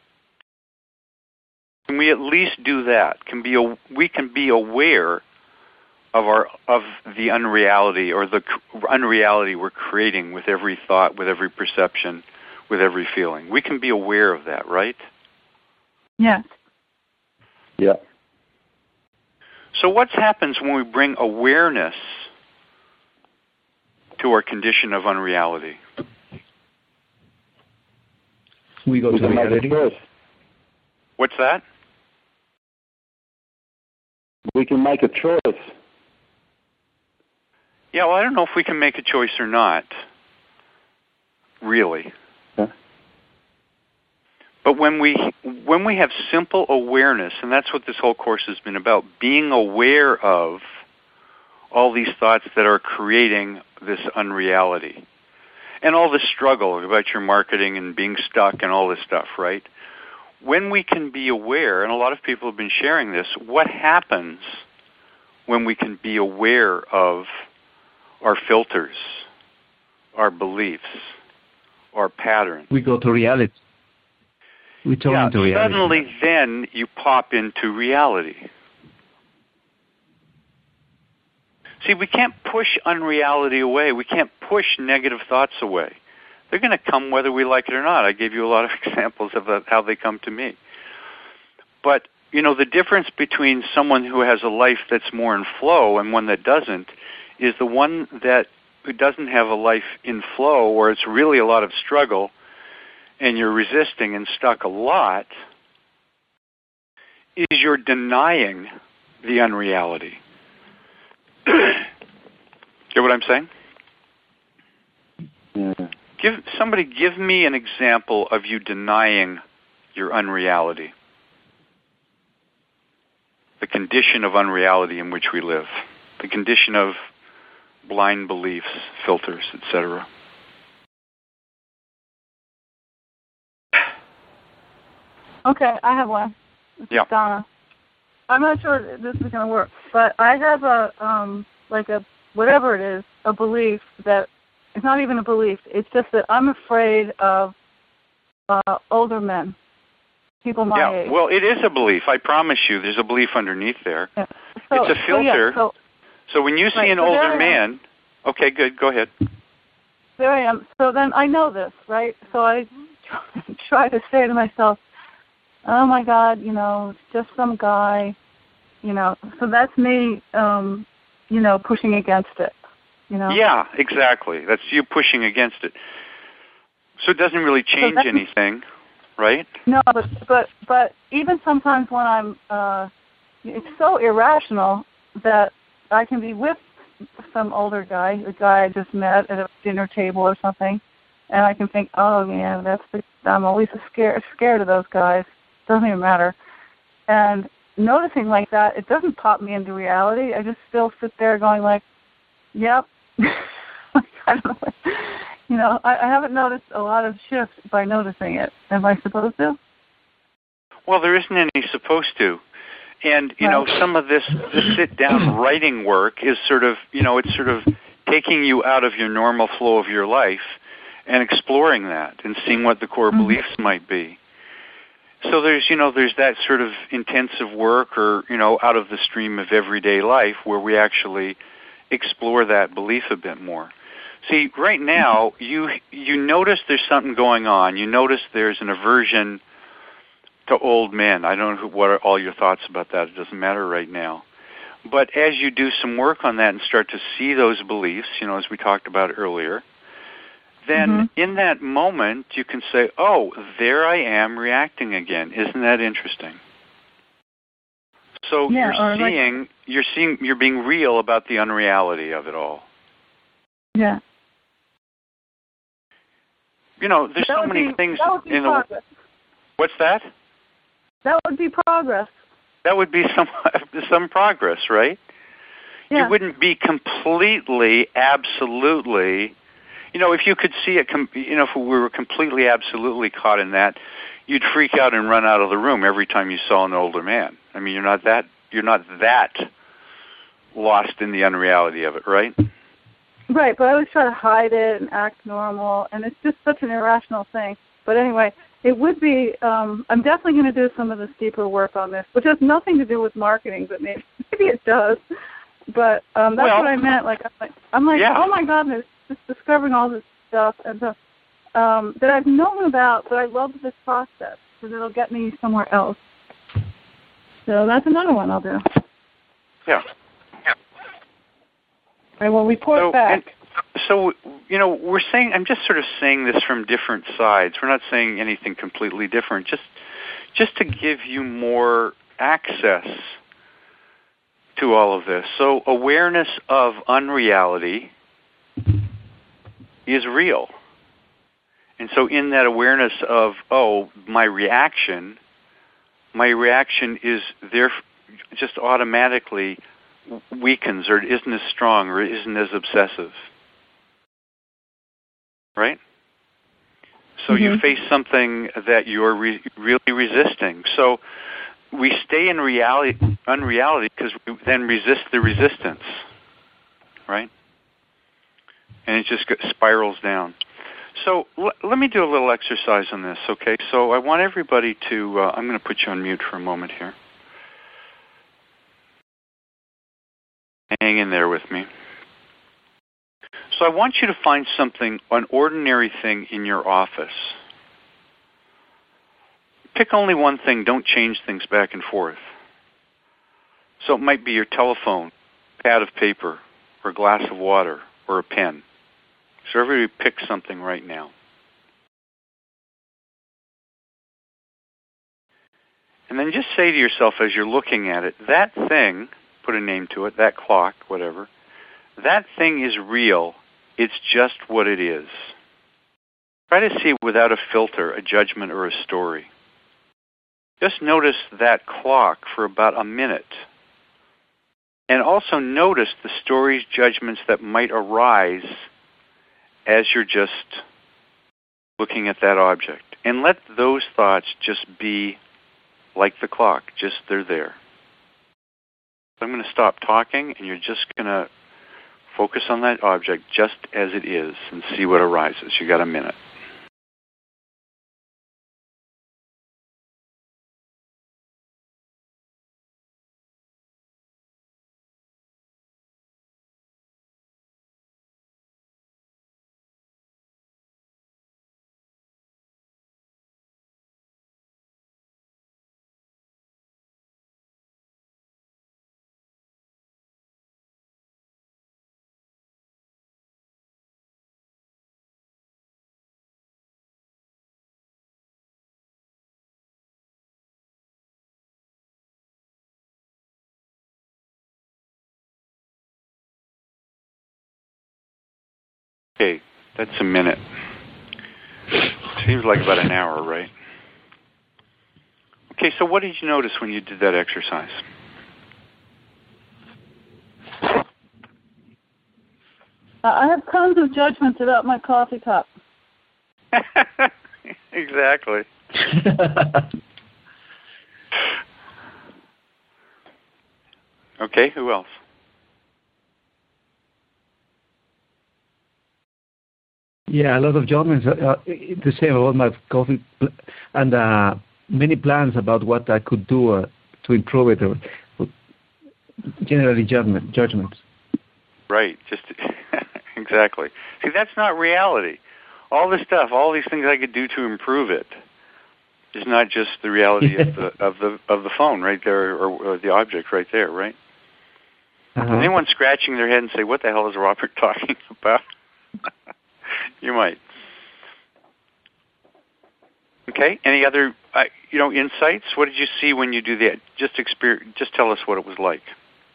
Can we at least do that? Can be a, we can be aware of our of the unreality or the unreality we're creating with every thought, with every perception, with every feeling. We can be aware of that, right? Yes. Yeah. So what happens when we bring awareness to our condition of unreality? We go we to reality. What's that? We can make a choice. Yeah, well, I don't know if we can make a choice or not, really. Huh? But when we when we have simple awareness, and that's what this whole course has been about, being aware of all these thoughts that are creating this unreality. And all the struggle about your marketing and being stuck and all this stuff, right? When we can be aware, and a lot of people have been sharing this, what happens when we can be aware of our filters, our beliefs, our patterns? We go to reality. We turn yeah, into reality. Suddenly then you pop into reality. See, we can't push unreality away. We can't push negative thoughts away. They're going to come whether we like it or not. I gave you a lot of examples of that, how they come to me. But, you know, the difference between someone who has a life that's more in flow and one that doesn't is the one that who doesn't have a life in flow, or it's really a lot of struggle and you're resisting and stuck a lot, is you're denying the unreality. Get what I'm saying? Yeah. Give somebody give me an example of you denying your unreality. The condition of unreality in which we live. The condition of blind beliefs, filters, et cetera. Okay, I have one. This yeah. is Donna. I'm not sure if this is going to work, but I have a, um, like a, whatever it is, a belief that, it's not even a belief, it's just that I'm afraid of uh, older men, people my yeah. age. Well, it is a belief. I promise you there's a belief underneath there. Yeah. So, it's a filter. So, yeah, so, so when you see right, an so older man, okay, good, go ahead. There I am. So then I know this, right? So I try to say to myself, oh my God, you know, it's just some guy, you know. So that's me, um, you know, pushing against it, you know. Yeah, exactly. That's you pushing against it. So it doesn't really change so anything, right? No, but but but even sometimes when I'm, uh, it's so irrational that I can be with some older guy, a guy I just met at a dinner table or something, and I can think, oh man, that's the, I'm always scared scared of those guys. Doesn't even matter. And noticing like that, it doesn't pop me into reality. I just still sit there going like, yep. I don't know. You know, I, I haven't noticed a lot of shifts by noticing it. Am I supposed to? Well, there isn't any supposed to. And, you know, some of this, this sit-down writing work is sort of, you know, it's sort of taking you out of your normal flow of your life and exploring that and seeing what the core mm-hmm. beliefs might be. So there's, you know, there's that sort of intensive work or, you know, out of the stream of everyday life where we actually explore that belief a bit more. See, right now, you you notice there's something going on. You notice there's an aversion to old men. I don't know what are all your thoughts about that. It doesn't matter right now. But as you do some work on that and start to see those beliefs, you know, as we talked about earlier, then mm-hmm. in that moment you can say, oh, there I am reacting again. Isn't that interesting? So yeah, you're seeing, like, you're seeing, you're being real about the unreality of it all. Yeah. You know, there's that so many be, things in the. Progress. What's that? That would be progress. That would be some some progress, right? Yeah. You wouldn't be completely, absolutely. You know, if you could see it, you know, if we were completely, absolutely caught in that, you'd freak out and run out of the room every time you saw an older man. I mean, you're not that you're not that lost in the unreality of it, right? Right, but I always try to hide it and act normal, and it's just such an irrational thing. But anyway, it would be. Um, I'm definitely going to do some of this deeper work on this, which has nothing to do with marketing, but maybe maybe it does. But um, that's well, what I meant. Like I'm like, I'm like yeah. oh my goodness. Just discovering all this stuff and the, um, that I've known about, but I love this process because it'll get me somewhere else. So that's another one I'll do. Yeah. And we'll report so, back. And, so, you know, we're saying, I'm just sort of saying this from different sides. We're not saying anything completely different, just just to give you more access to all of this. So awareness of unreality is real. And so in that awareness of, oh, my reaction, my reaction is there just automatically weakens or isn't as strong or isn't as obsessive. Right? So mm-hmm. you face something that you're re- really resisting. So we stay in reality, unreality because we then resist the resistance. Right? And it just spirals down. So l- let me do a little exercise on this, okay? So I want everybody to, uh, I'm going to put you on mute for a moment here. Hang in there with me. So I want you to find something, an ordinary thing in your office. Pick only one thing. Don't change things back and forth. So it might be your telephone, pad of paper, or a glass of water, or a pen. So everybody pick something right now. And then just say to yourself as you're looking at it, that thing, put a name to it, that clock, whatever, that thing is real. It's just what it is. Try to see it without a filter, a judgment, or a story. Just notice that clock for about a minute. And also notice the stories, judgments that might arise as you're just looking at that object. And let those thoughts just be like the clock, just they're there. So I'm going to stop talking, and you're just going to focus on that object just as it is and see what arises. You got a minute. Okay, that's a minute. Seems like about an hour, right? Okay, so what did you notice when you did that exercise? Uh, I have tons of judgments about my coffee cup. Exactly. Okay, who else? Yeah, a lot of judgments. Uh, the same about my coffee, pl- and uh, many plans about what I could do uh, to improve it. Or, or generally, judgment, judgments. Right. Just exactly. See, that's not reality. All this stuff, all these things I could do to improve it, is not just the reality of the of the of the phone right there, or, or the object right there, right? Uh-huh. Anyone scratching their head and say, "What the hell is Robert talking about?" You might. Okay. Any other, uh, you know, insights? What did you see when you do that? Just exper- Just tell us what it was like.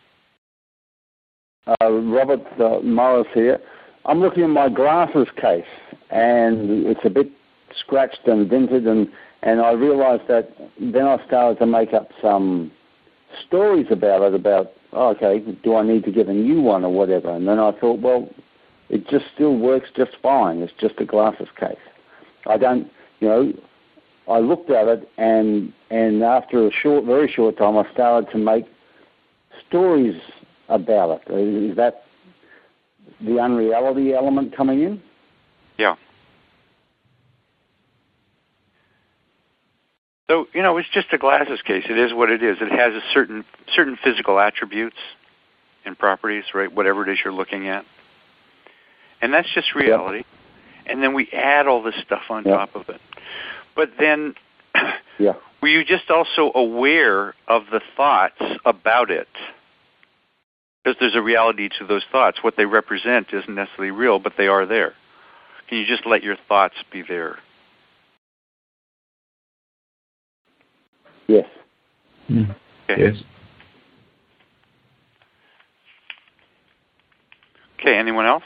Uh, Robert uh, Morris here. I'm looking at my glasses case, and it's a bit scratched and dented, and, and I realised that then I started to make up some stories about it, about, oh, okay, do I need to get a new one or whatever? And then I thought, well, it just still works just fine. It's just a glasses case. I don't, you know, I looked at it, and and after a short, very short time, I started to make stories about it. Is that the unreality element coming in? Yeah. So, you know, it's just a glasses case. It is what it is. It has a certain certain physical attributes and properties, right, whatever it is you're looking at. And that's just reality. Yep. And then we add all this stuff on yep. top of it. But then, yeah. were you just also aware of the thoughts about it? Because there's a reality to those thoughts. What they represent isn't necessarily real, but they are there. Can you just let your thoughts be there? Yes. Mm. Okay. Yes. Okay, anyone else?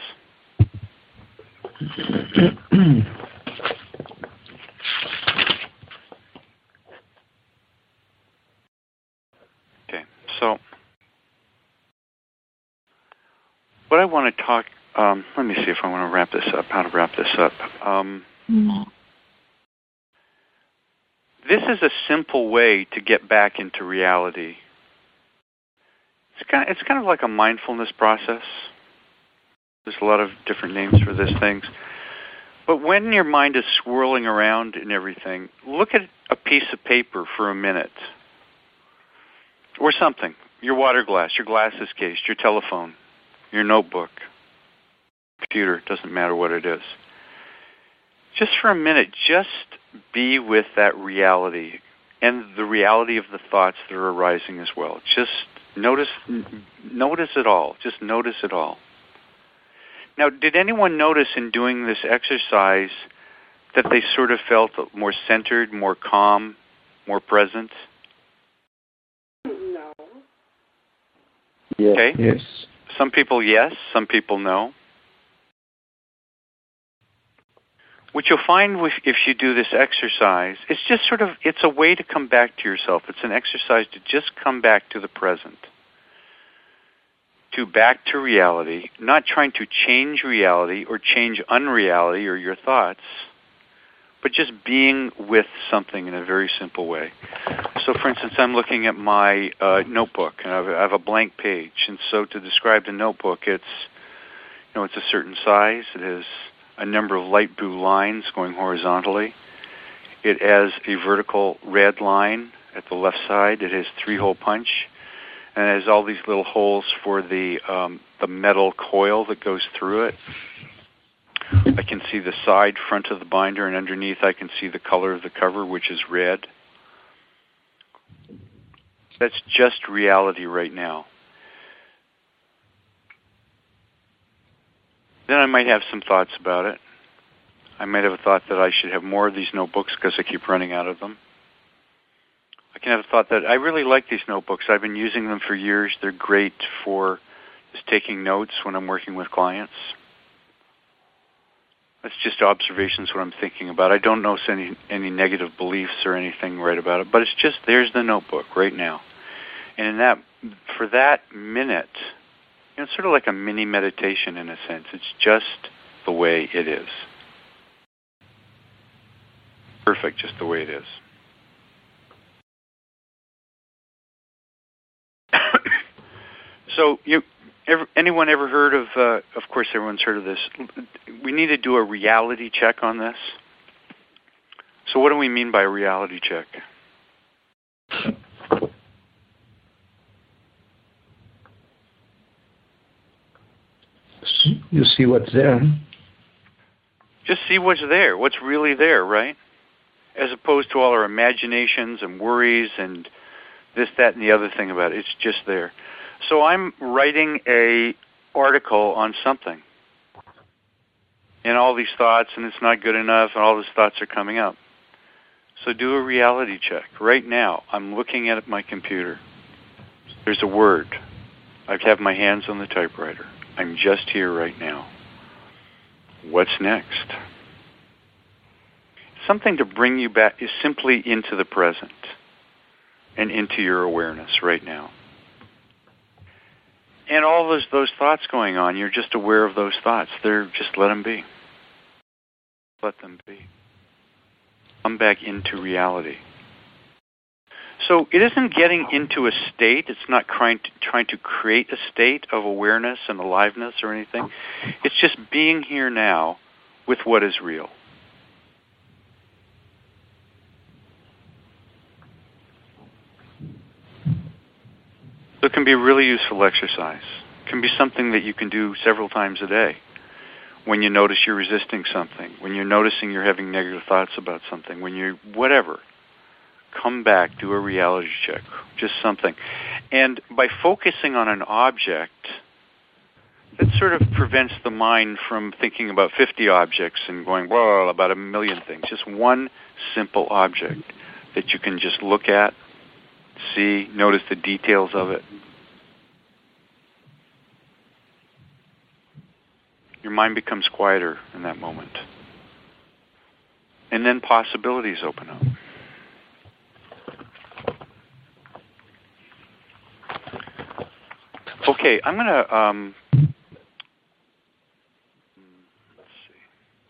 Okay, so what I want to talk, um, let me see if I want to wrap this up, how to wrap this up. Um, Mm. This is a simple way to get back into reality. It's kind of, it's kind of like a mindfulness process. There's a lot of different names for these things. But when your mind is swirling around and everything, look at a piece of paper for a minute. Or something. Your water glass, your glasses case, your telephone, your notebook, computer, doesn't matter what it is. Just for a minute, just be with that reality and the reality of the thoughts that are arising as well. Just notice, notice it all. Just notice it all. Now, did anyone notice in doing this exercise that they sort of felt more centered, more calm, more present? No. Yes. Okay. Yes. Some people yes, some people no. What you'll find with, if you do this exercise, it's just sort of, it's a way to come back to yourself. It's an exercise to just come back to the present. To back to reality, not trying to change reality or change unreality or your thoughts, but just being with something in a very simple way. So, for instance, I'm looking at my uh, notebook, and I have, I have a blank page. And so, to describe the notebook, it's, you know, it's a certain size. It has a number of light blue lines going horizontally. It has a vertical red line at the left side. It has three-hole punch. And it has all these little holes for the um, the metal coil that goes through it. I can see the side, front of the binder, and underneath I can see the color of the cover, which is red. That's just reality right now. Then I might have some thoughts about it. I might have a thought that I should have more of these notebooks because I keep running out of them. I can have a thought that I really like these notebooks. I've been using them for years. They're great for just taking notes when I'm working with clients. That's just observations, what I'm thinking about. I don't notice any, any negative beliefs or anything right about it, but it's just, there's the notebook right now. And in that, for that minute, you know, it's sort of like a mini meditation in a sense. It's just the way it is. Perfect, just the way it is. So, you, ever, anyone ever heard of, uh, of course everyone's heard of this, we need to do a reality check on this. So what do we mean by a reality check? You see what's there. Just see what's there, what's really there, right? As opposed to all our imaginations and worries and this, that, and the other thing about it. It's just there. So I'm writing a article on something. And all these thoughts, and it's not good enough, and all these thoughts are coming up. So do a reality check. Right now, I'm looking at my computer. There's a word. I have my hands on the typewriter. I'm just here right now. What's next? Something to bring you back is simply into the present and into your awareness right now. And all those those thoughts going on, you're just aware of those thoughts. They're just let them be. Let them be. Come back into reality. So it isn't getting into a state. It's not trying to, trying to create a state of awareness and aliveness or anything. It's just being here now with what is real. So it can be a really useful exercise. It can be something that you can do several times a day. When you notice you're resisting something, when you're noticing you're having negative thoughts about something, when you're whatever. come back, do a reality check, just something. And by focusing on an object, that sort of prevents the mind from thinking about fifty objects and going, well, about a million things. Just one simple object that you can just look at, see, notice the details of it. Your mind becomes quieter in that moment. And then possibilities open up. Okay, I'm going to... Um, let's see.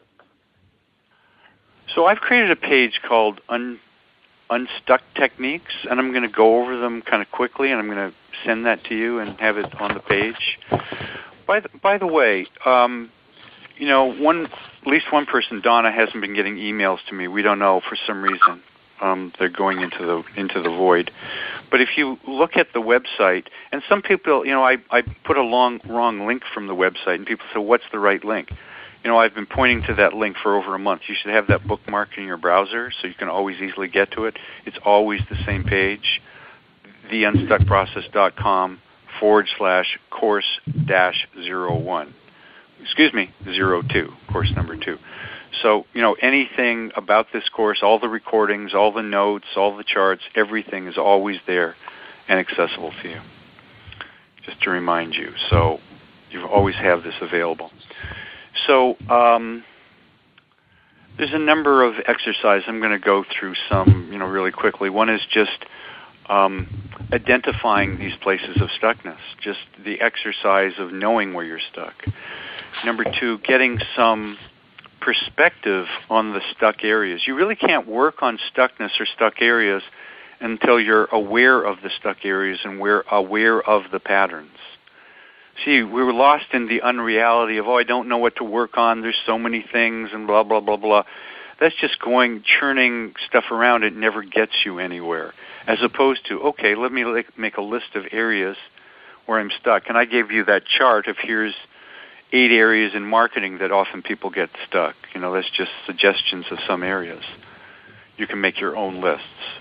So I've created a page called Un, Unstuck Techniques, and I'm going to go over them kind of quickly, and I'm going to send that to you and have it on the page. By the, by the way, um, you know, one at least one person, Donna, hasn't been getting emails to me. We don't know for some reason. Um, they're going into the into the void. But if you look at the website, and some people, you know, I, I put a long wrong link from the website, and people say, what's the right link? You know, I've been pointing to that link for over a month. You should have that bookmarked in your browser so you can always easily get to it. It's always the same page, the unstuck process dot com forward slash course dash zero one. Excuse me, zero two, course number two. So, you know, anything about this course, all the recordings, all the notes, all the charts, everything is always there and accessible to you, just to remind you. So you always have this available. So um, there's a number of exercises. I'm going to go through some, you know, really quickly. One is just um, identifying these places of stuckness, just the exercise of knowing where you're stuck. Number two, getting some perspective on the stuck areas. You really can't work on stuckness or stuck areas until you're aware of the stuck areas and we're aware of the patterns. See, we were lost in the unreality of, oh, I don't know what to work on, there's so many things, and blah, blah, blah, blah. That's just going, churning stuff around. It never gets you anywhere. As opposed to, okay, let me make a list of areas where I'm stuck. And I gave you that chart of here's eight areas in marketing that often people get stuck. You know, that's just suggestions of some areas. You can make your own lists.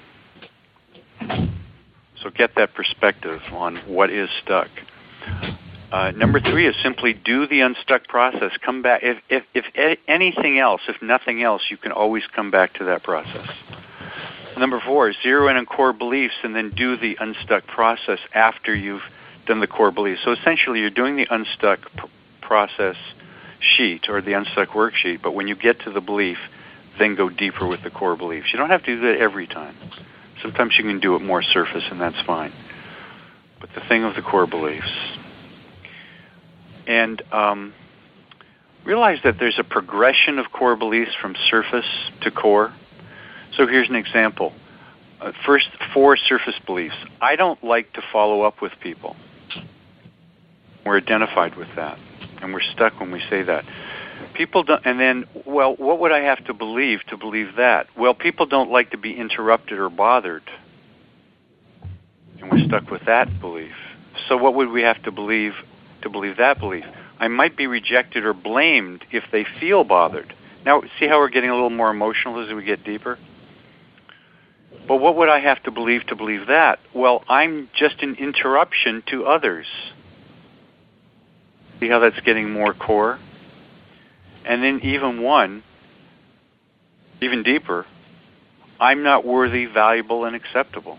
So get that perspective on what is stuck. Uh, number three is simply do the unstuck process. Come back. If, if, if anything else, if nothing else, you can always come back to that process. Number four is zero in on core beliefs and then do the unstuck process after you've done the core beliefs. So essentially you're doing the unstuck pr- process sheet or the unstuck worksheet, but when you get to the belief, then go deeper with the core beliefs. You don't have to do that every time. Sometimes you can do it more surface, and that's fine. But the thing of the core beliefs. And um, realize that there's a progression of core beliefs from surface to core. So here's an example. Uh, first, four surface beliefs. I don't like to follow up with people. We're identified with that, and we're stuck when we say that. People don't, and then, well, what would I have to believe to believe that? Well, people don't like to be interrupted or bothered, and we're stuck with that belief. So what would we have to believe to believe that belief? I might be rejected or blamed if they feel bothered. Now, see how we're getting a little more emotional as we get deeper? But what would I have to believe to believe that? Well, I'm just an interruption to others. See how that's getting more core? And then even one, even deeper, I'm not worthy, valuable, and acceptable.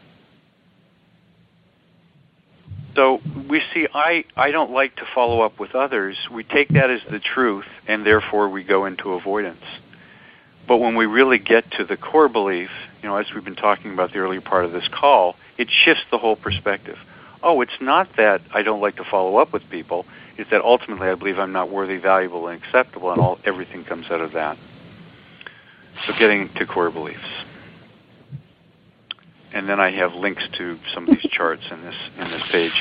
So we see I, I don't like to follow up with others. We take that as the truth, and therefore we go into avoidance. But when we really get to the core belief, you know, as we've been talking about the earlier part of this call, it shifts the whole perspective. Oh, it's not that I don't like to follow up with people. It's that ultimately I believe I'm not worthy, valuable, and acceptable, and all everything comes out of that. So getting to core beliefs. And then I have links to some of these charts in this in this page.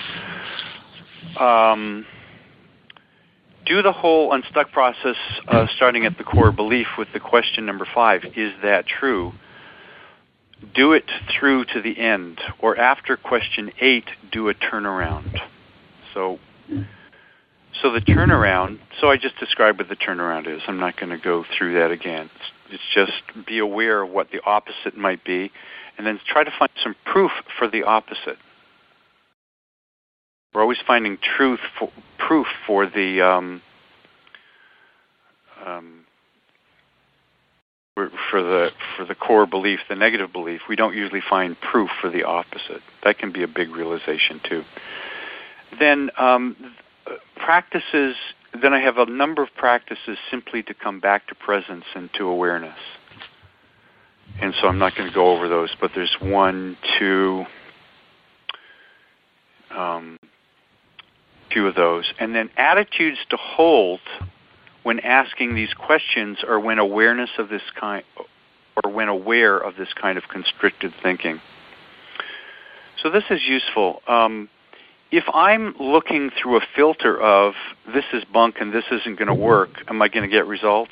Um, do the whole unstuck process uh, starting at the core belief with the question number five, is that true? Do it through to the end. Or after question eight, do a turnaround. So so the turnaround, so I just described what the turnaround is. I'm not going to go through that again. It's, it's just be aware of what the opposite might be, and then try to find some proof for the opposite. We're always finding truth, for, proof for the um, um, for the for the core belief, the negative belief. We don't usually find proof for the opposite. That can be a big realization too. Then um, practices. Then I have a number of practices simply to come back to presence and to awareness. And so I'm not going to go over those, but there's one, two, um, two of those. And then attitudes to hold when asking these questions or when awareness of this kind, or when aware of this kind of constricted thinking. So this is useful. Um, if I'm looking through a filter of this is bunk and this isn't going to work, am I going to get results?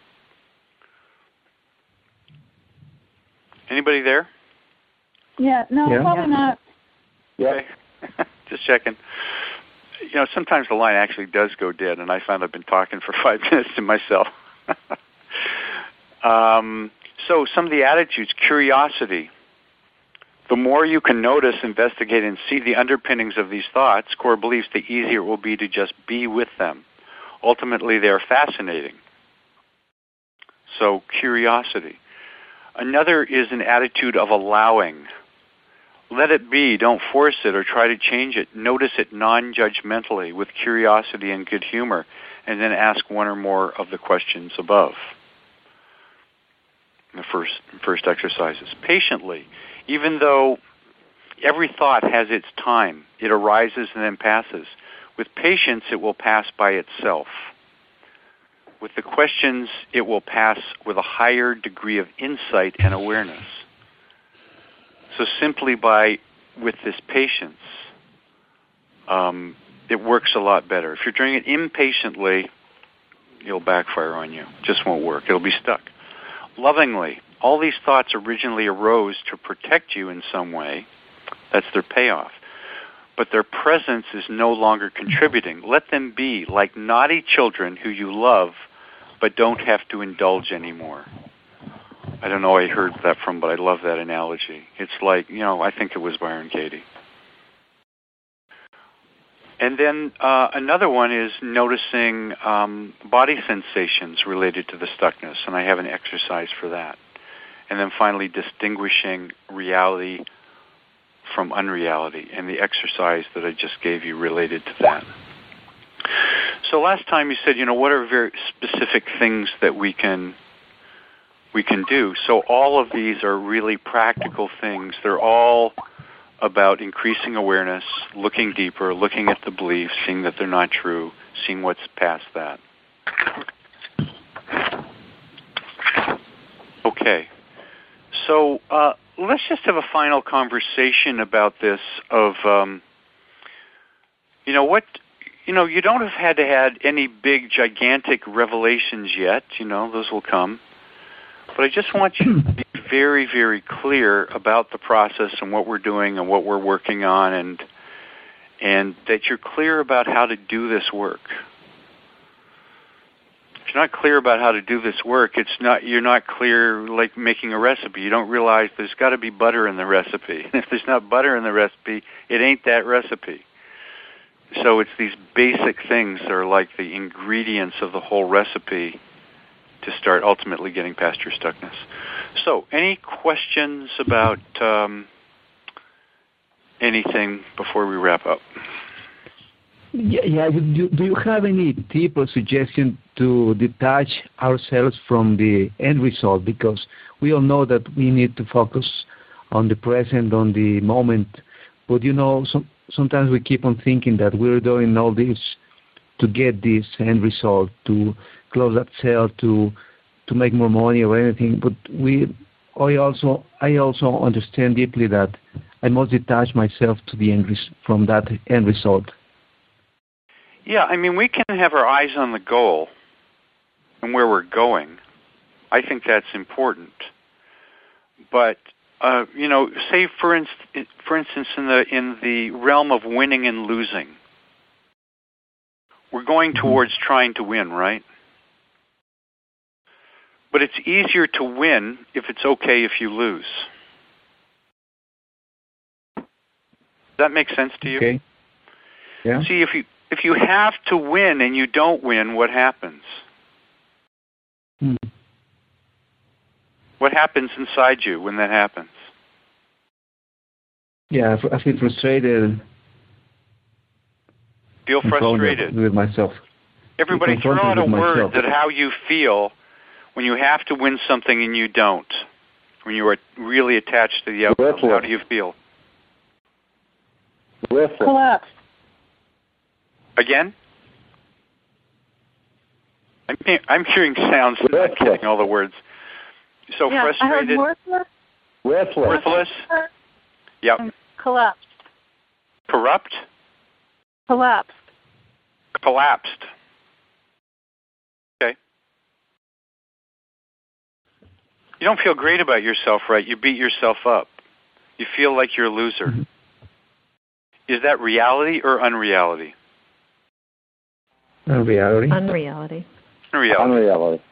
Anybody there? Yeah, no, yeah. probably not. Yeah. Okay. Just checking. You know, sometimes the line actually does go dead, and I found I've been talking for five minutes to myself. um, so some of the attitudes, curiosity. The more you can notice, investigate, and see the underpinnings of these thoughts, core beliefs, the easier it will be to just be with them. Ultimately, they are fascinating. So curiosity. Another is an attitude of allowing. Let it be. Don't force it or try to change it. Notice it non-judgmentally with curiosity and good humor, and then ask one or more of the questions above. The first first exercises. Patiently. Even though every thought has its time, it arises and then passes. With patience, it will pass by itself. With the questions, it will pass with a higher degree of insight and awareness. So simply by, with this patience, um, it works a lot better. If you're doing it impatiently, it'll backfire on you. It just won't work. It'll be stuck. Lovingly. All these thoughts originally arose to protect you in some way. That's their payoff. But their presence is no longer contributing. Let them be like naughty children who you love but don't have to indulge anymore. I don't know who I heard that from, but I love that analogy. It's like, you know, I think it was Byron Katie. And then uh, another one is noticing um, body sensations related to the stuckness, and I have an exercise for that. And then finally, distinguishing reality from unreality, and the exercise that I just gave you related to that. So last time you said, you know, what are very specific things that we can we can do? So all of these are really practical things. They're all about increasing awareness, looking deeper, looking at the beliefs, seeing that they're not true, seeing what's past that. Okay. So uh, let's just have a final conversation about this of, um, you know, what, you know, you don't have had to had any big, gigantic revelations yet. You know, those will come. But I just want you to be very, very clear about the process and what we're doing and what we're working on, and and that you're clear about how to do this work. If you're not clear about how to do this work, it's not you're not clear like making a recipe. You don't realize there's got to be butter in the recipe. If there's not butter in the recipe, it ain't that recipe. So it's these basic things that are like the ingredients of the whole recipe to start ultimately getting past your stuckness. So, any questions about um, anything before we wrap up? Yeah, yeah. Do, do you have any tip or suggestion to detach ourselves from the end result? Because we all know that we need to focus on the present, on the moment. But, you know, some, sometimes we keep on thinking that we're doing all this to get this end result, to close that sale, to to make more money or anything. But we, I also, I also understand deeply that I must detach myself to the end res- from that end result. Yeah, I mean, we can have our eyes on the goal and where we're going. I think that's important. But uh, you know, say for inst- for instance, in the in the realm of winning and losing, we're going towards trying to win, right? But it's easier to win if it's okay if you lose. that make sense to you? Okay. Yeah. See, if you if you have to win and you don't win, what happens? Hmm. What happens inside you when that happens? Yeah, I feel frustrated. Feel frustrated with myself. Everybody throw out a word myself. that how you feel when you have to win something and you don't. When you are really attached to the outcome, how do you feel? Collapse. Again? I'm, I'm hearing sounds and not getting all the words. So yeah, frustrated. I heard worthless. Worthless. Worthless. Yep. And collapsed. Corrupt. Collapsed. Collapsed. Okay. You don't feel great about yourself, right? You beat yourself up. You feel like you're a loser. Mm-hmm. Is that reality or unreality? Unreality. Unreality. Unreality. Unreality.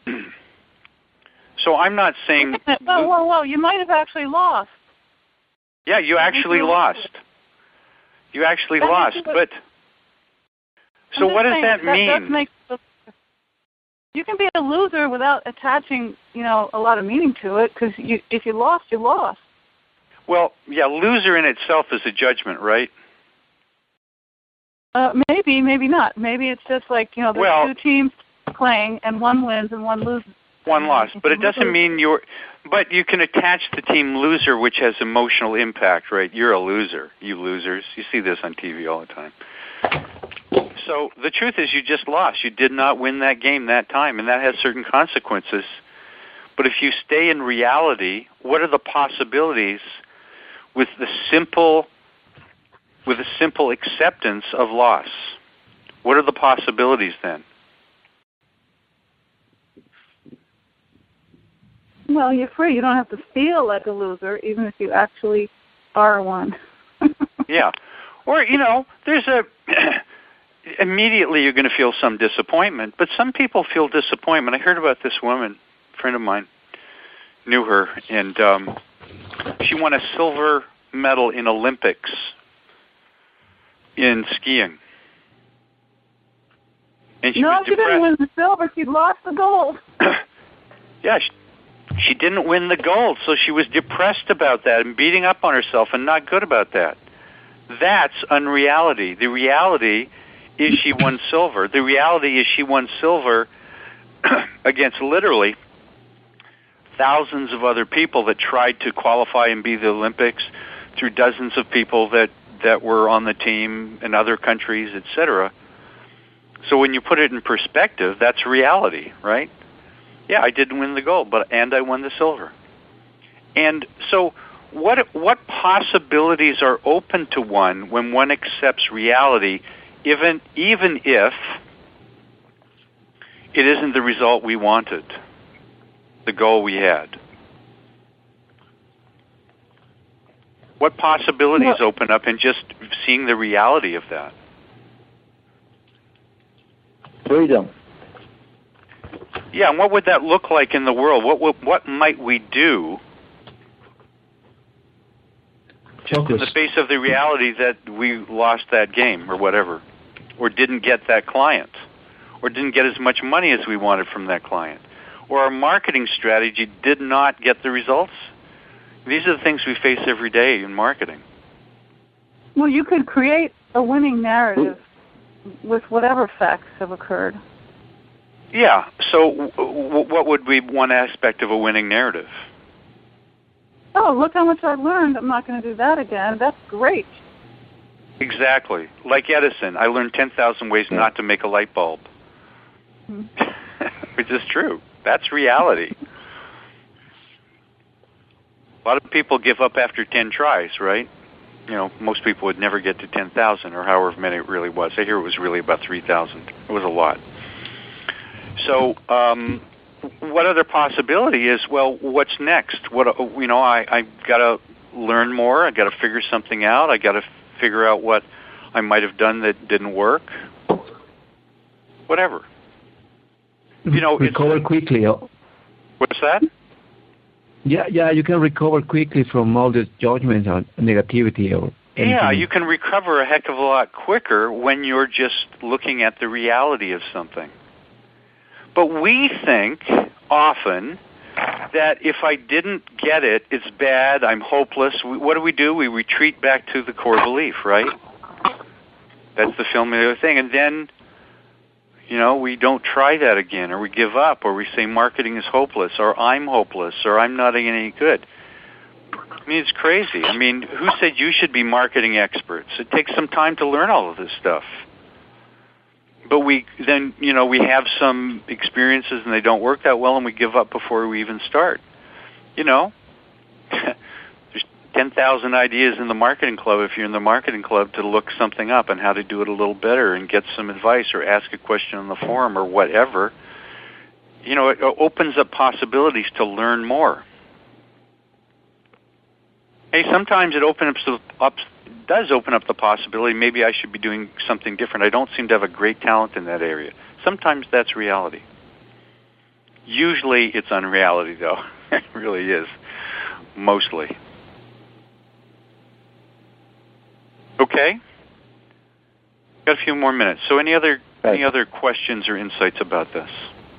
So I'm not saying... Whoa, whoa, whoa. You might have actually lost. Yeah, you actually lost. You actually that lost, but... So what does saying, that, that mean? Does make, you can be a loser without attaching, you know, a lot of meaning to it, because you, if you lost, you lost. Well, yeah, loser in itself is a judgment, right? Uh, maybe, maybe not. Maybe it's just like, you know, there's well, two teams playing, and one wins and one loses. One lost, but it doesn't mean you're... But you can attach the team loser, which has emotional impact, right? You're a loser, you losers. You see this on T V all the time. So the truth is you just lost. You did not win that game that time, and that has certain consequences. But if you stay in reality, what are the possibilities with the simple with a simple acceptance of loss? What are the possibilities then? Well, you're free. You don't have to feel like a loser, even if you actually are one. Yeah. Or, you know, there's a... immediately you're going to feel some disappointment, but some people feel disappointment. I heard about this woman, a friend of mine, knew her, and um, she won a silver medal in Olympics in skiing. And she no, was she didn't win the silver. She lost the gold. Yeah, she, she didn't win the gold, so she was depressed about that and beating up on herself and not good about that. That's unreality. The reality is she won silver. The reality is she won silver against literally thousands of other people that tried to qualify and be the Olympics, through dozens of people that, that were on the team in other countries, et cetera. So when you put it in perspective, that's reality, right? Yeah, I didn't win the gold, but and I won the silver. And so what what possibilities are open to one when one accepts reality, even even if it isn't the result we wanted, the goal we had? What possibilities well, open up in just seeing the reality of that? Freedom. Yeah, and what would that look like in the world? What what, what might we do just in the face of the reality that we lost that game or whatever, or didn't get that client, or didn't get as much money as we wanted from that client, or our marketing strategy did not get the results? These are the things we face every day in marketing. Well, you could create a winning narrative with whatever facts have occurred. Yeah, so w- what would be one aspect of a winning narrative? Oh, look how much I've learned. I'm not going to do that again. That's great. Exactly. Like Edison, I learned ten thousand ways not to make a light bulb. Mm-hmm. Which is true. That's reality. A lot of people give up after ten tries, right? You know, most people would never get to ten thousand or however many it really was. I hear it was really about three thousand. It was a lot. So, um, what other possibility is, well, what's next? What, you know, I, I got to learn more. I got to figure something out. I got to figure out what I might have done that didn't work. Whatever. You know, recover it's, quickly. What's that? Yeah, yeah, you can recover quickly from all this judgment and negativity or Yeah, you can recover a heck of a lot quicker when you're just looking at the reality of something. But we think often that if I didn't get it, it's bad, I'm hopeless. We, what do we do? We retreat back to the core belief, right? That's the familiar thing. And then, you know, we don't try that again, or we give up, or we say marketing is hopeless, or I'm hopeless, or I'm not any good. I mean, it's crazy. I mean, who said you should be marketing experts? It takes some time to learn all of this stuff. But we then, you know, we have some experiences and they don't work that well, and we give up before we even start. You know, there's ten thousand ideas in the marketing club if you're in the marketing club to look something up and how to do it a little better and get some advice or ask a question on the forum or whatever. You know, it opens up possibilities to learn more. Hey, sometimes it opens up, does open up the possibility maybe I should be doing something different. I don't seem to have a great talent in that area. Sometimes that's reality. Usually it's unreality, though. It really is, mostly. Okay? Got a few more minutes. So any other Right. any other questions or insights about this?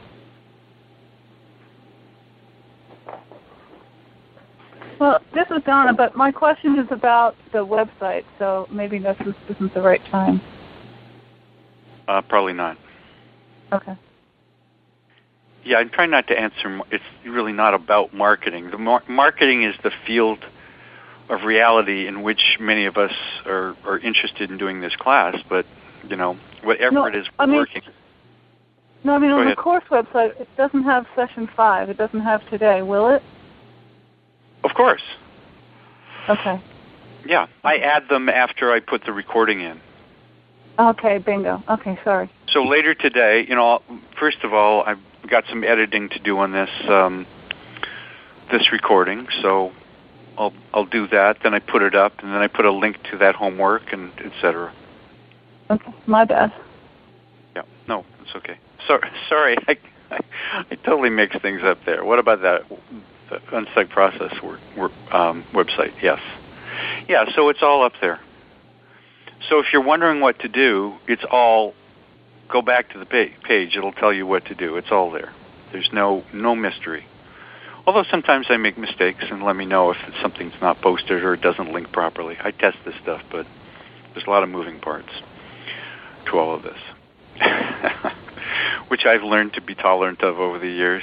Well, this is Donna, but my question is about the website, so maybe this is, isn't the right time. Uh, probably not. Okay. Yeah, I'm trying not to answer. It's really not about marketing. The mar- marketing is the field of reality in which many of us are, are interested in doing this class, but, you know, whatever No, it is I mean, working. No, I mean, Go on ahead. the course website, it doesn't have session five. It doesn't have today, will it? Of course. Okay. Yeah, I add them after I put the recording in. Okay, bingo. Okay, sorry. So later today, you know, first of all, I've got some editing to do on this um, this recording, so I'll I'll do that. Then I put it up, and then I put a link to that homework, and et cetera. Okay, my bad. Yeah, no, it's okay. So, sorry, I, I I totally mixed things up there. What about that the Unstuck Process work, work, um, website? Yes, yeah. So it's all up there. So if you're wondering what to do, it's all. Go back to the page. It'll tell you what to do. It's all there. There's no no mystery. Although sometimes I make mistakes and let me know if something's not posted or it doesn't link properly. I test this stuff, but there's a lot of moving parts to all of this, which I've learned to be tolerant of over the years.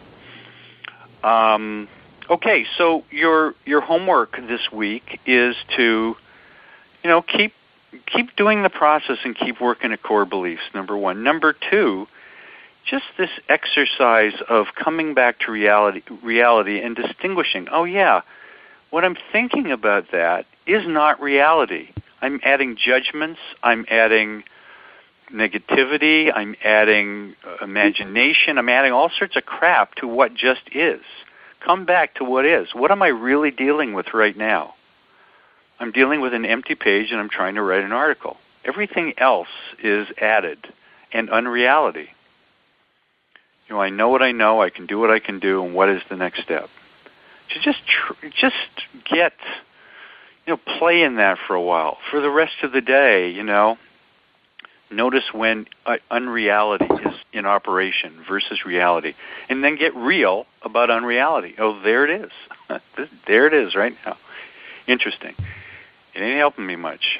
Um, okay, so your your homework this week is to, you know, keep keep doing the process and keep working at core beliefs, number one. Number two, just this exercise of coming back to reality, reality and distinguishing, oh yeah, what I'm thinking about that is not reality. I'm adding judgments, I'm adding negativity, I'm adding uh, imagination, I'm adding all sorts of crap to what just is. Come back to what is. What am I really dealing with right now? I'm dealing with an empty page and I'm trying to write an article. Everything else is added and unreality. You know, I know what I know, I can do what I can do, and what is the next step? To just tr- just get, you know, play in that for a while. For the rest of the day, you know, notice when uh, unreality is in operation versus reality. And then get real about unreality. Oh, there it is. There it is right now. Interesting. It ain't helping me much.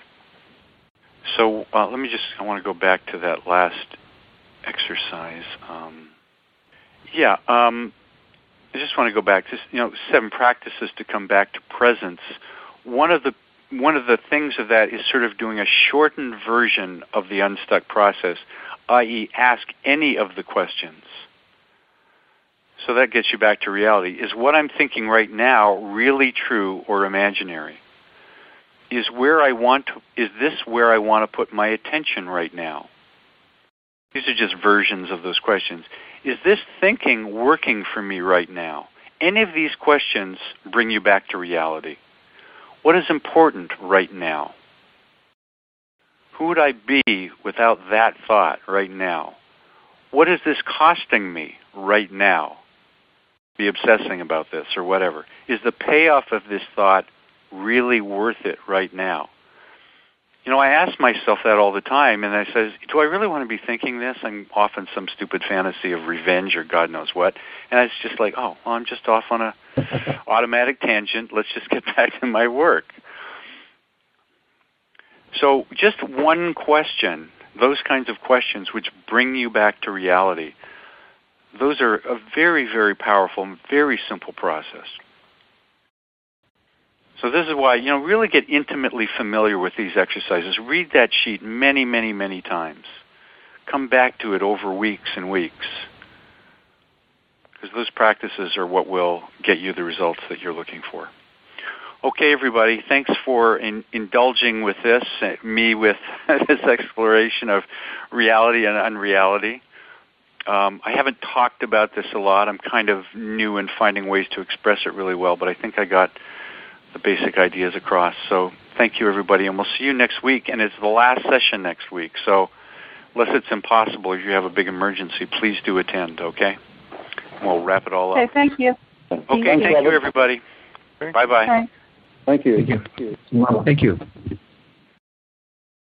So uh, let me just, I want to go back to that last exercise. Um, yeah, um, I just want to go back to, you know, seven practices to come back to presence. One of the one of the things of that is sort of doing a shortened version of the unstuck process, that is ask any of the questions. So that gets you back to reality. Is what I'm thinking right now really true or imaginary? Is where I want to, is this where I want to put my attention right now? These are just versions of those questions. Is this thinking working for me right now? Any of these questions bring you back to reality. What is important right now? Who would I be without that thought right now? What is this costing me right now? Be obsessing about this or whatever. Is the payoff of this thought really worth it right now? You know, I ask myself that all the time, and I says, do I really want to be thinking this? I'm off on some stupid fantasy of revenge or God knows what. And it's just like, oh, well, I'm just off on a automatic tangent. Let's just get back to my work. So just one question, those kinds of questions which bring you back to reality, those are a very, very powerful, very simple process. So this is why, you know, really get intimately familiar with these exercises. Read that sheet many, many, many times. Come back to it over weeks and weeks. Because those practices are what will get you the results that you're looking for. Okay, everybody, thanks for in, indulging with this, uh, me with this exploration of reality and unreality. Um, I haven't talked about this a lot. I'm kind of new in finding ways to express it really well, but I think I got the basic ideas across. So thank you, everybody, and we'll see you next week. And it's the last session next week, so unless it's impossible, if you have a big emergency, please do attend, okay? We'll wrap it all up. Okay, thank you. Okay, thank you, everybody. Bye-bye. Bye. Thank you. Thank you. Thank you.